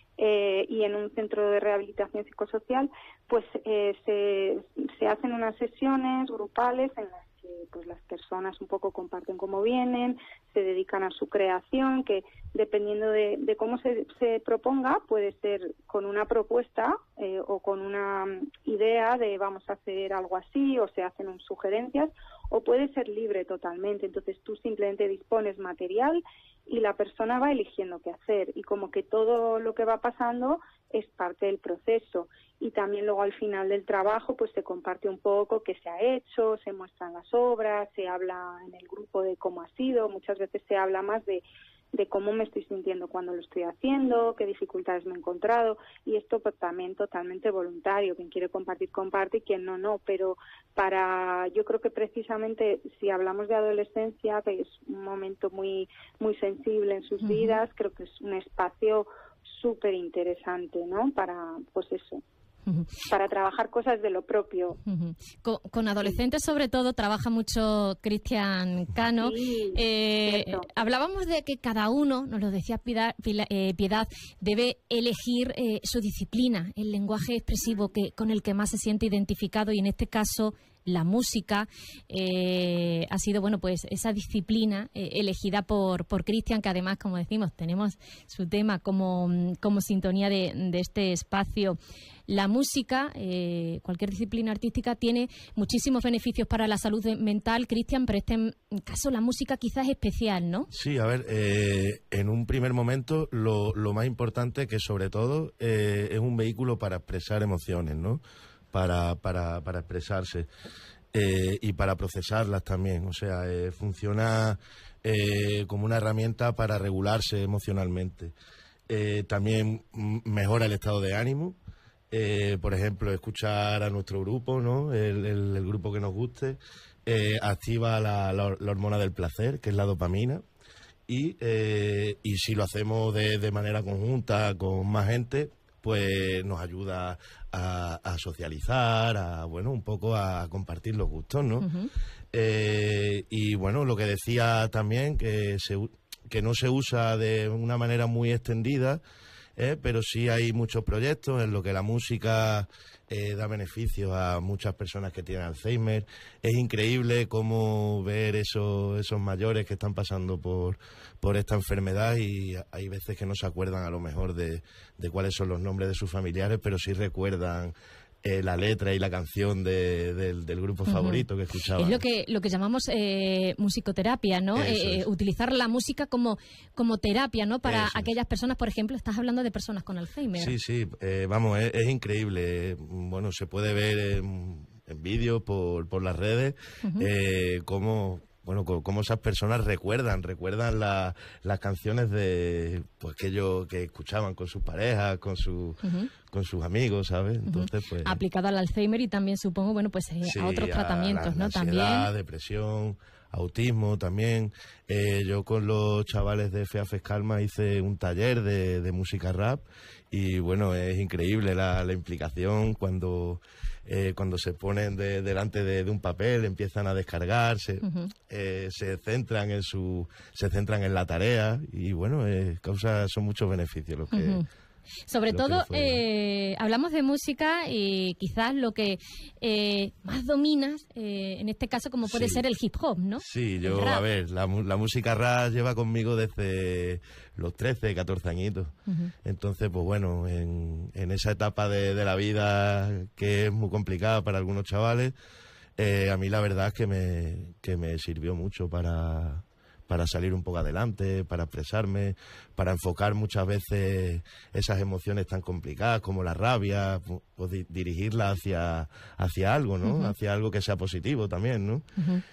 Eh, y en un centro de rehabilitación psicosocial, pues eh, se, se hacen unas sesiones grupales en las que pues las personas un poco comparten cómo vienen, se dedican a su creación, que dependiendo de, de cómo se, se proponga, puede ser con una propuesta eh, o con una idea de vamos a hacer algo así, o se hacen sugerencias, o puede ser libre totalmente. Entonces tú simplemente dispones material y la persona va eligiendo qué hacer, y como que todo lo que va pasando es parte del proceso. Y también luego al final del trabajo pues se comparte un poco qué se ha hecho, se muestran las obras, se habla en el grupo de cómo ha sido. Muchas veces se habla más de de cómo me estoy sintiendo cuando lo estoy haciendo, qué dificultades me he encontrado, y esto pues también totalmente voluntario. Quien quiere compartir, comparte, y quien no, no. Pero para, yo creo que precisamente si hablamos de adolescencia, que es un momento muy muy sensible en sus uh-huh. vidas, creo que es un espacio súper interesante, ¿no? Para, pues eso. uh-huh. para trabajar cosas de lo propio. Uh-huh. Con, con adolescentes, sobre todo, trabaja mucho Cristian Cano. Sí, eh, hablábamos de que cada uno, nos lo decía Piedad, Piedad debe elegir eh, su disciplina, el lenguaje expresivo que, con el que más se siente identificado, y en este caso la música eh, ha sido, bueno, pues esa disciplina eh, elegida por por Cristian, que además, como decimos, tenemos su tema como, como sintonía de, de este espacio. La música, eh, cualquier disciplina artística, tiene muchísimos beneficios para la salud mental, Cristian, pero en este caso la música quizás es especial, ¿no? Sí, a ver, eh, en un primer momento lo, lo más importante que sobre todo eh, es un vehículo para expresar emociones, ¿no? Para, para, para expresarse eh, y para procesarlas también. O sea, eh, funciona eh, como una herramienta para regularse emocionalmente. Eh, también mejora el estado de ánimo. Eh, por ejemplo, escuchar a nuestro grupo, ¿no? El, el, el grupo que nos guste, eh, activa la, la, la hormona del placer, que es la dopamina. Y, eh, y si lo hacemos de, de manera conjunta con más gente, pues nos ayuda a, a socializar, a, bueno, un poco a compartir los gustos, ¿no? Uh-huh. Eh, y, bueno, lo que decía también, que, se, que no se usa de una manera muy extendida, eh, pero sí hay muchos proyectos en los que la música eh, da beneficios a muchas personas que tienen Alzheimer. Es increíble cómo ver esos, esos mayores que están pasando por, por esta enfermedad, y hay veces que no se acuerdan a lo mejor de, de cuáles son los nombres de sus familiares, pero sí recuerdan eh, la letra y la canción de, de, del grupo uh-huh. favorito que escuchaban. Es lo que lo que llamamos eh, musicoterapia, ¿no? Eh, es. Utilizar la música como, como terapia, ¿no? Para Eso aquellas es. personas, por ejemplo, estás hablando de personas con Alzheimer. Sí, sí, eh, vamos, es, es increíble. Bueno, se puede ver en, en vídeos por, por las redes uh-huh. eh, cómo... Bueno, cómo esas personas recuerdan, recuerdan la, las canciones de pues que ellos que escuchaban con sus parejas, con su, uh-huh. con sus amigos, ¿sabes? Entonces, pues aplicado al Alzheimer y también supongo, bueno, pues eh, sí, a otros tratamientos, la, ¿no? La ansiedad, también depresión, autismo también. Eh, yo con los chavales de Feafes Calma hice un taller de, de música rap, y bueno, es increíble la, la implicación cuando eh, cuando se ponen de, delante de, de un papel, empiezan a descargarse, uh-huh. eh, se centran en su se centran en la tarea, y bueno, eh, causa son muchos beneficios los que uh-huh. Sobre todo, eh, hablamos de música y quizás lo que eh, más dominas, eh, en este caso, como puede sí. ser el hip hop, ¿no? Sí, yo, a ver, la, la música rap lleva conmigo desde los trece, catorce añitos. Uh-huh. Entonces, pues bueno, en, en esa etapa de, de la vida que es muy complicada para algunos chavales, eh, a mí la verdad es que me, que me sirvió mucho para... para salir un poco adelante, para expresarme, para enfocar muchas veces esas emociones tan complicadas como la rabia, pues di- dirigirla hacia, hacia algo, ¿no? Uh-huh. Hacia algo que sea positivo también, ¿no? Uh-huh.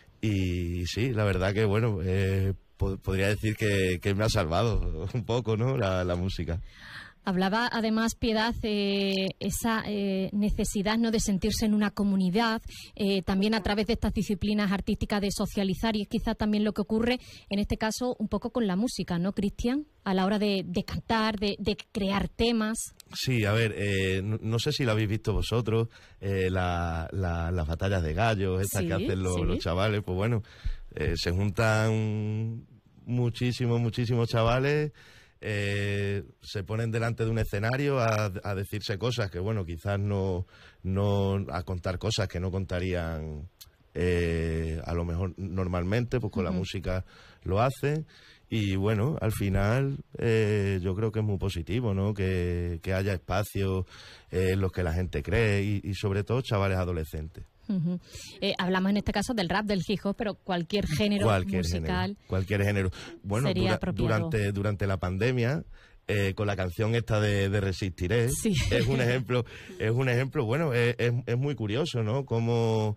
Y sí, la verdad que, bueno, eh, po- podría decir que, que me ha salvado un poco, ¿no? La, la música. Hablaba además, Piedad, eh, esa eh, necesidad, ¿no?, de sentirse en una comunidad, eh, también a través de estas disciplinas artísticas de socializar, y es quizá también lo que ocurre en este caso un poco con la música, ¿no, Cristian? A la hora de, de cantar, de, de crear temas. Sí, a ver, eh, no, no sé si lo habéis visto vosotros, eh, la, la, las batallas de gallos, estas sí, que hacen los, sí. los chavales, pues bueno, eh, se juntan muchísimos, muchísimos chavales. Eh, se ponen delante de un escenario a, a decirse cosas que, bueno, quizás no, no a contar cosas que no contarían eh, a lo mejor normalmente, pues con uh-huh. la música lo hacen, y bueno, al final eh, yo creo que es muy positivo, ¿no? Que, que haya espacios eh, en los que la gente cree, y, y sobre todo chavales adolescentes. Uh-huh. Eh, hablamos en este caso del rap, del hip hop, pero cualquier género cualquier musical. Género, cualquier género. Bueno, dura, durante durante la pandemia, eh, con la canción esta de, de Resistiré, sí. es un ejemplo, es un ejemplo, bueno, es, es, es muy curioso, ¿no? Cómo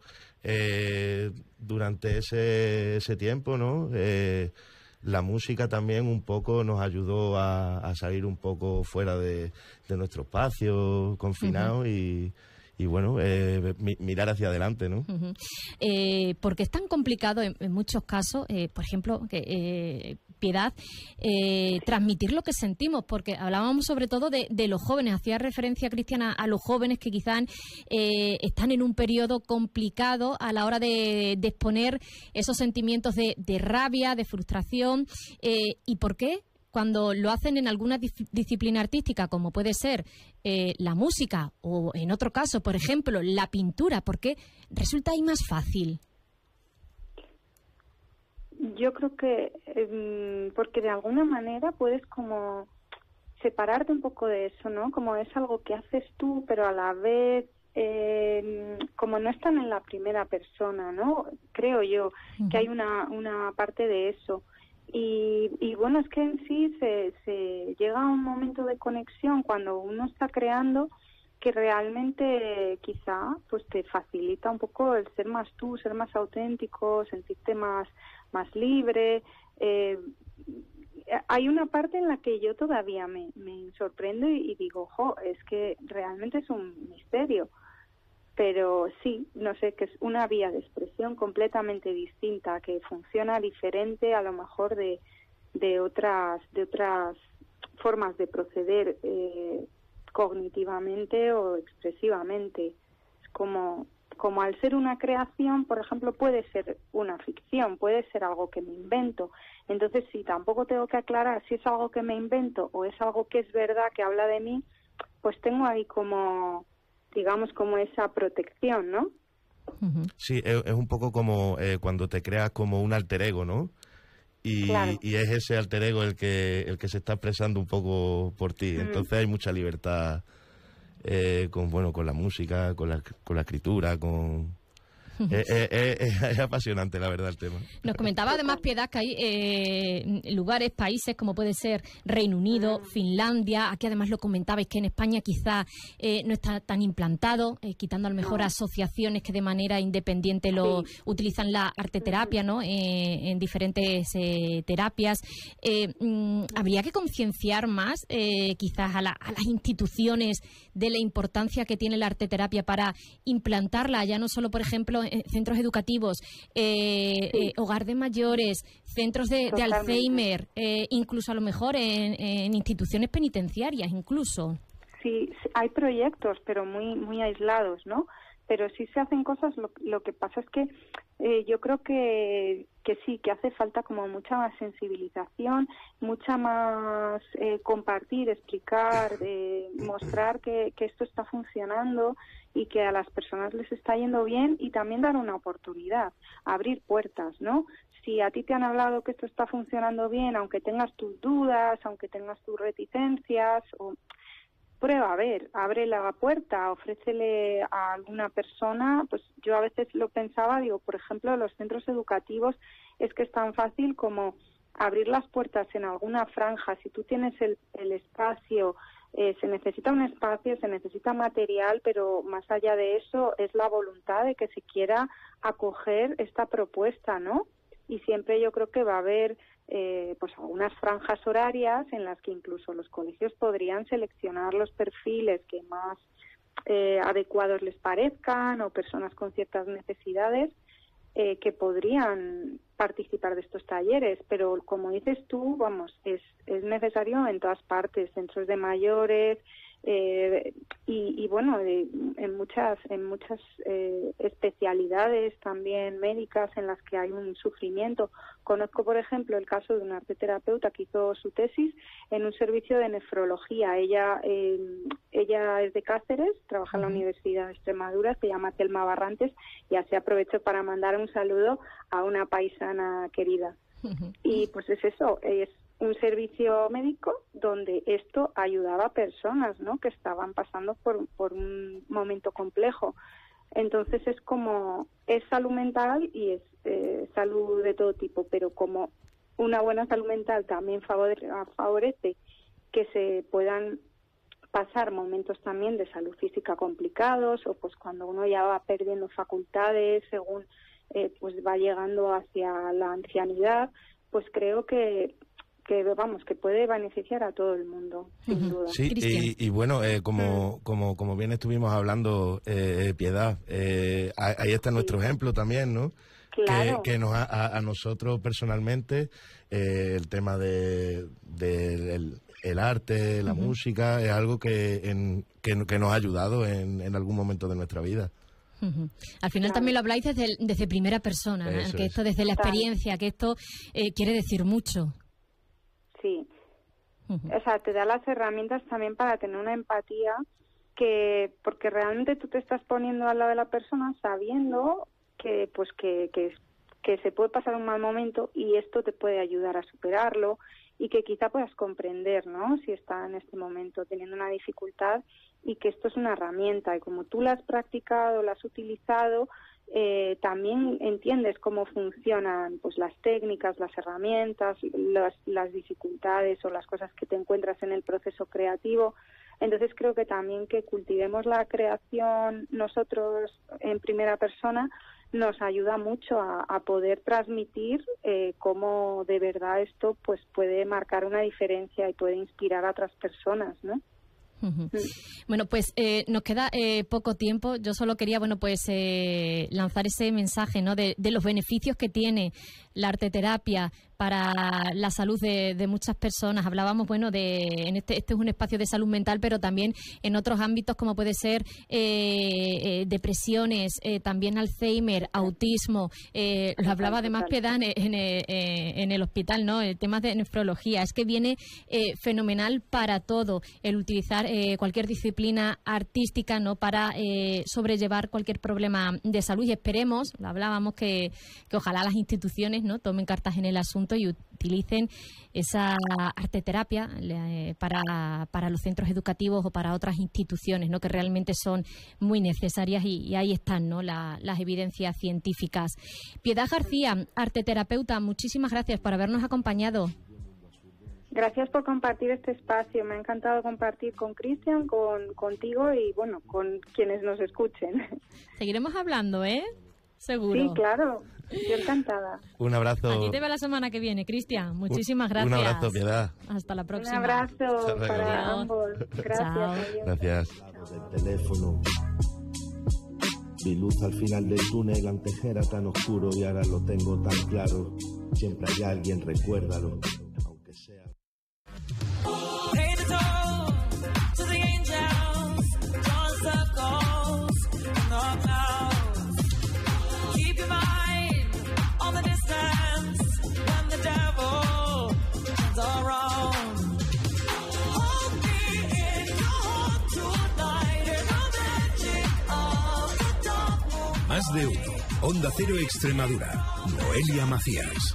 eh, durante ese, ese tiempo, ¿no? Eh, la música también un poco nos ayudó a, a salir un poco fuera de, de nuestro espacio confinado, uh-huh. y y bueno, eh, mi, mirar hacia adelante, ¿no? Uh-huh. Eh, porque es tan complicado en, en muchos casos, eh, por ejemplo, que eh, Piedad, eh, transmitir lo que sentimos, porque hablábamos sobre todo de, de los jóvenes, hacía referencia Cristiana a los jóvenes que quizás eh, están en un periodo complicado a la hora de, de exponer esos sentimientos de, de rabia, de frustración, eh, ¿y por qué? Cuando lo hacen en alguna dis- disciplina artística, como puede ser eh, la música o, en otro caso, por ejemplo, la pintura, ¿por qué resulta ahí más fácil? Yo creo que eh, porque de alguna manera puedes como separarte un poco de eso, ¿no? Como es algo que haces tú, pero a la vez eh, como no están en la primera persona, ¿no? Creo yo que hay una, una parte de eso. Y, y bueno, es que en sí se, se llega a un momento de conexión cuando uno está creando que realmente quizá pues te facilita un poco el ser más tú, ser más auténtico, sentirte más, más libre. Eh, hay una parte en la que yo todavía me, me sorprendo y, y digo, jo, es que realmente es un misterio. Pero sí, no sé, que es una vía de expresión completamente distinta, que funciona diferente a lo mejor de, de otras de otras formas de proceder eh, cognitivamente o expresivamente. Es como, como al ser una creación, por ejemplo, puede ser una ficción, puede ser algo que me invento. Entonces, si tampoco tengo que aclarar si es algo que me invento o es algo que es verdad, que habla de mí, pues tengo ahí como... digamos, como esa protección, ¿no? Sí, es, es un poco como eh, cuando te creas como un alter ego, ¿no? Y, claro. y es ese alter ego el que el que se está expresando un poco por ti. Mm. Entonces hay mucha libertad eh, con bueno con la música, con la, con la escritura, con... Es, es, es, es apasionante, la verdad, el tema. Nos comentaba además, Piedad, que hay eh, lugares, países como puede ser Reino Unido, Finlandia. Aquí además lo comentabais que en España quizá eh, no está tan implantado, eh, quitando a lo mejor no. asociaciones que de manera independiente lo sí. utilizan la arteterapia, ¿no? Eh, en diferentes eh, terapias. Eh, mm, habría que concienciar más eh, quizás a, la, a las instituciones de la importancia que tiene la arteterapia para implantarla, ya no solo, por ejemplo, centros educativos, eh, sí. eh, hogar de mayores, centros de, de Alzheimer, eh, incluso a lo mejor en, en instituciones penitenciarias, incluso. Sí, hay proyectos, pero muy muy aislados, ¿no? Pero sí se hacen cosas, lo, lo que pasa es que eh, yo creo que, que sí, que hace falta como mucha más sensibilización, mucha más eh, compartir, explicar, eh, mostrar que, que esto está funcionando y que a las personas les está yendo bien, y también dar una oportunidad, abrir puertas, ¿no? Si a ti te han hablado que esto está funcionando bien, aunque tengas tus dudas, aunque tengas tus reticencias, o prueba a ver, abre la puerta, ofrécele a alguna persona. Pues yo a veces lo pensaba, digo, por ejemplo, los centros educativos es que es tan fácil como abrir las puertas en alguna franja. Si tú tienes el, el espacio, eh, se necesita un espacio, se necesita material, pero más allá de eso es la voluntad de que se quiera acoger esta propuesta, ¿no? Y siempre yo creo que va a haber eh, pues algunas franjas horarias en las que incluso los colegios podrían seleccionar los perfiles que más eh, adecuados les parezcan, o personas con ciertas necesidades eh, que podrían participar de estos talleres. Pero como dices tú, vamos, es, es necesario en todas partes, centros de mayores, Eh, y, y bueno, de, en muchas en muchas eh, especialidades también médicas en las que hay un sufrimiento. Conozco, por ejemplo, el caso de una arteterapeuta que hizo su tesis en un servicio de nefrología. Ella eh, ella es de Cáceres, trabaja en la Universidad de Extremadura, se llama Telma Barrantes, y así aprovecho para mandar un saludo a una paisana querida. Y pues es eso, es un servicio médico donde esto ayudaba a personas, ¿no?, que estaban pasando por, por un momento complejo. Entonces es como, es salud mental y es eh, salud de todo tipo, pero como una buena salud mental también favorece, favorece que se puedan pasar momentos también de salud física complicados, o pues cuando uno ya va perdiendo facultades según eh, pues va llegando hacia la ancianidad, pues creo que que vamos, que puede beneficiar a todo el mundo, sin duda. Sí, y, y bueno, eh, como, mm. como como bien estuvimos hablando, eh, Piedad, eh, ahí está nuestro sí. ejemplo también, ¿no? Claro. Que, que nos a, a nosotros personalmente eh, el tema de, de el, el arte, la uh-huh. música, es algo que, en, que, que nos ha ayudado en, en algún momento de nuestra vida. Uh-huh. Al final claro. también lo habláis desde, desde primera persona, ¿no? Que esto desde la experiencia, que esto eh, quiere decir mucho. Sí, uh-huh. o sea, te da las herramientas también para tener una empatía, que porque realmente tú te estás poniendo al lado de la persona sabiendo que pues que, que, que se puede pasar un mal momento y esto te puede ayudar a superarlo y que quizá puedas comprender, ¿no? Si está en este momento teniendo una dificultad y que esto es una herramienta y como tú la has practicado, la has utilizado, eh, también entiendes cómo funcionan pues las técnicas, las herramientas, las, las dificultades o las cosas que te encuentras en el proceso creativo. Entonces creo que también que cultivemos la creación nosotros en primera persona nos ayuda mucho a, a poder transmitir eh, cómo de verdad esto pues puede marcar una diferencia y puede inspirar a otras personas, ¿no? Uh-huh. Bueno, pues eh, nos queda eh, poco tiempo. Yo solo quería, bueno, pues eh, lanzar ese mensaje, ¿no? De, de los beneficios que tiene la arteterapia para la salud de, de muchas personas. Hablábamos, bueno, de en este este es un espacio de salud mental, pero también en otros ámbitos como puede ser eh, eh, depresiones, eh, también Alzheimer, autismo. Eh, lo hablaba además Piedad en, en, en el hospital, ¿no? El tema de nefrología. Es que viene eh, fenomenal para todo el utilizar eh, cualquier disciplina artística, ¿no? Para eh, sobrellevar cualquier problema de salud y esperemos, lo hablábamos, que, que ojalá las instituciones, ¿no? Tomen cartas en el asunto y utilicen esa arteterapia eh, para, para los centros educativos o para otras instituciones, ¿no? Que realmente son muy necesarias y, y ahí están, ¿no? La, las evidencias científicas. Piedad García, arteterapeuta, muchísimas gracias por habernos acompañado. Gracias por compartir este espacio. Me ha encantado compartir con Cristian, con contigo y, bueno, con quienes nos escuchen. Seguiremos hablando, ¿eh? Seguro. Sí, claro. Yo encantada. Un abrazo. Aquí te veo la semana que viene, Cristian. Muchísimas gracias. Un abrazo, Piedad. Hasta la próxima. Un abrazo para ambos. Gracias. Gracias. Del teléfono. Vi luz al final del túnel, antes era tan oscuro y ahora lo tengo tan claro. Siempre hay alguien, recuérdalo. Aunque sea. Más de uno. Onda Cero Extremadura. Noelia Macías.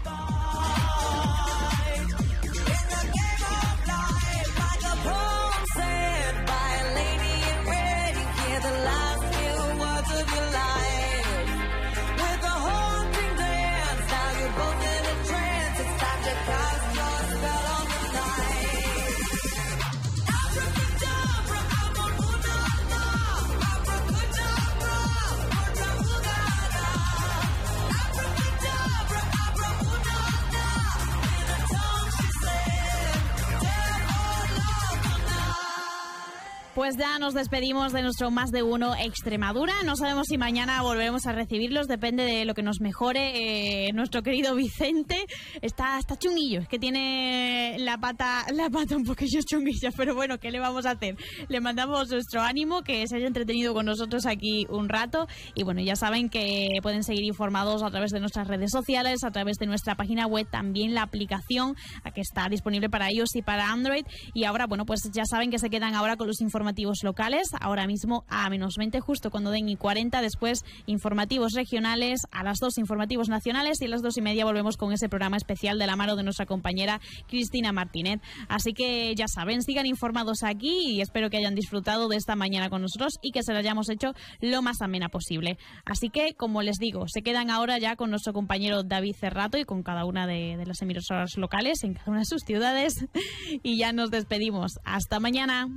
Pues ya nos despedimos de nuestro Más de Uno Extremadura. No sabemos si mañana volveremos a recibirlos, depende de lo que nos mejore. Eh, nuestro querido Vicente está, está chunguillo, es que tiene la pata, la pata un poquillo chunguilla, pero bueno, ¿qué le vamos a hacer? Le mandamos nuestro ánimo, que se haya entretenido con nosotros aquí un rato. Y bueno, ya saben que pueden seguir informados a través de nuestras redes sociales, a través de nuestra página web, también la aplicación que está disponible para iOS y para Android. Y ahora, bueno, pues ya saben que se quedan ahora con los informativos locales, ahora mismo a menos veinte, justo cuando den y cuarenta, después informativos regionales, a las dos informativos nacionales y a las dos y media volvemos con ese programa especial de la mano de nuestra compañera Cristina Martínez. Así que ya saben, sigan informados aquí y espero que hayan disfrutado de esta mañana con nosotros y que se la hayamos hecho lo más amena posible. Así que, como les digo, se quedan ahora ya con nuestro compañero David Cerrato y con cada una de, de las emisoras locales en cada una de sus ciudades y ya nos despedimos. Hasta mañana.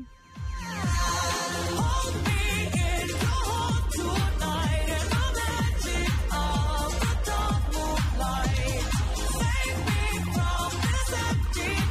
Tonight,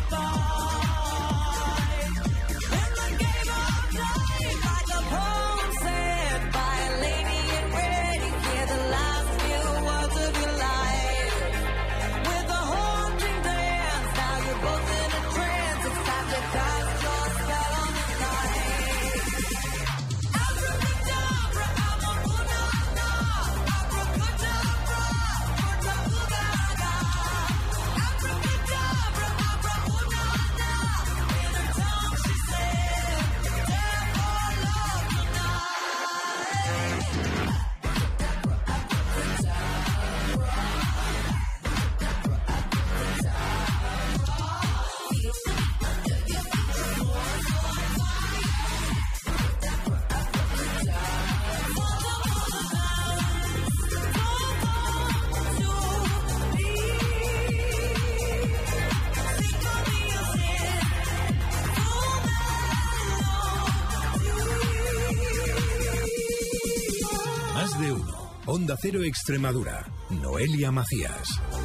Onda Cero Extremadura. Noelia Macías.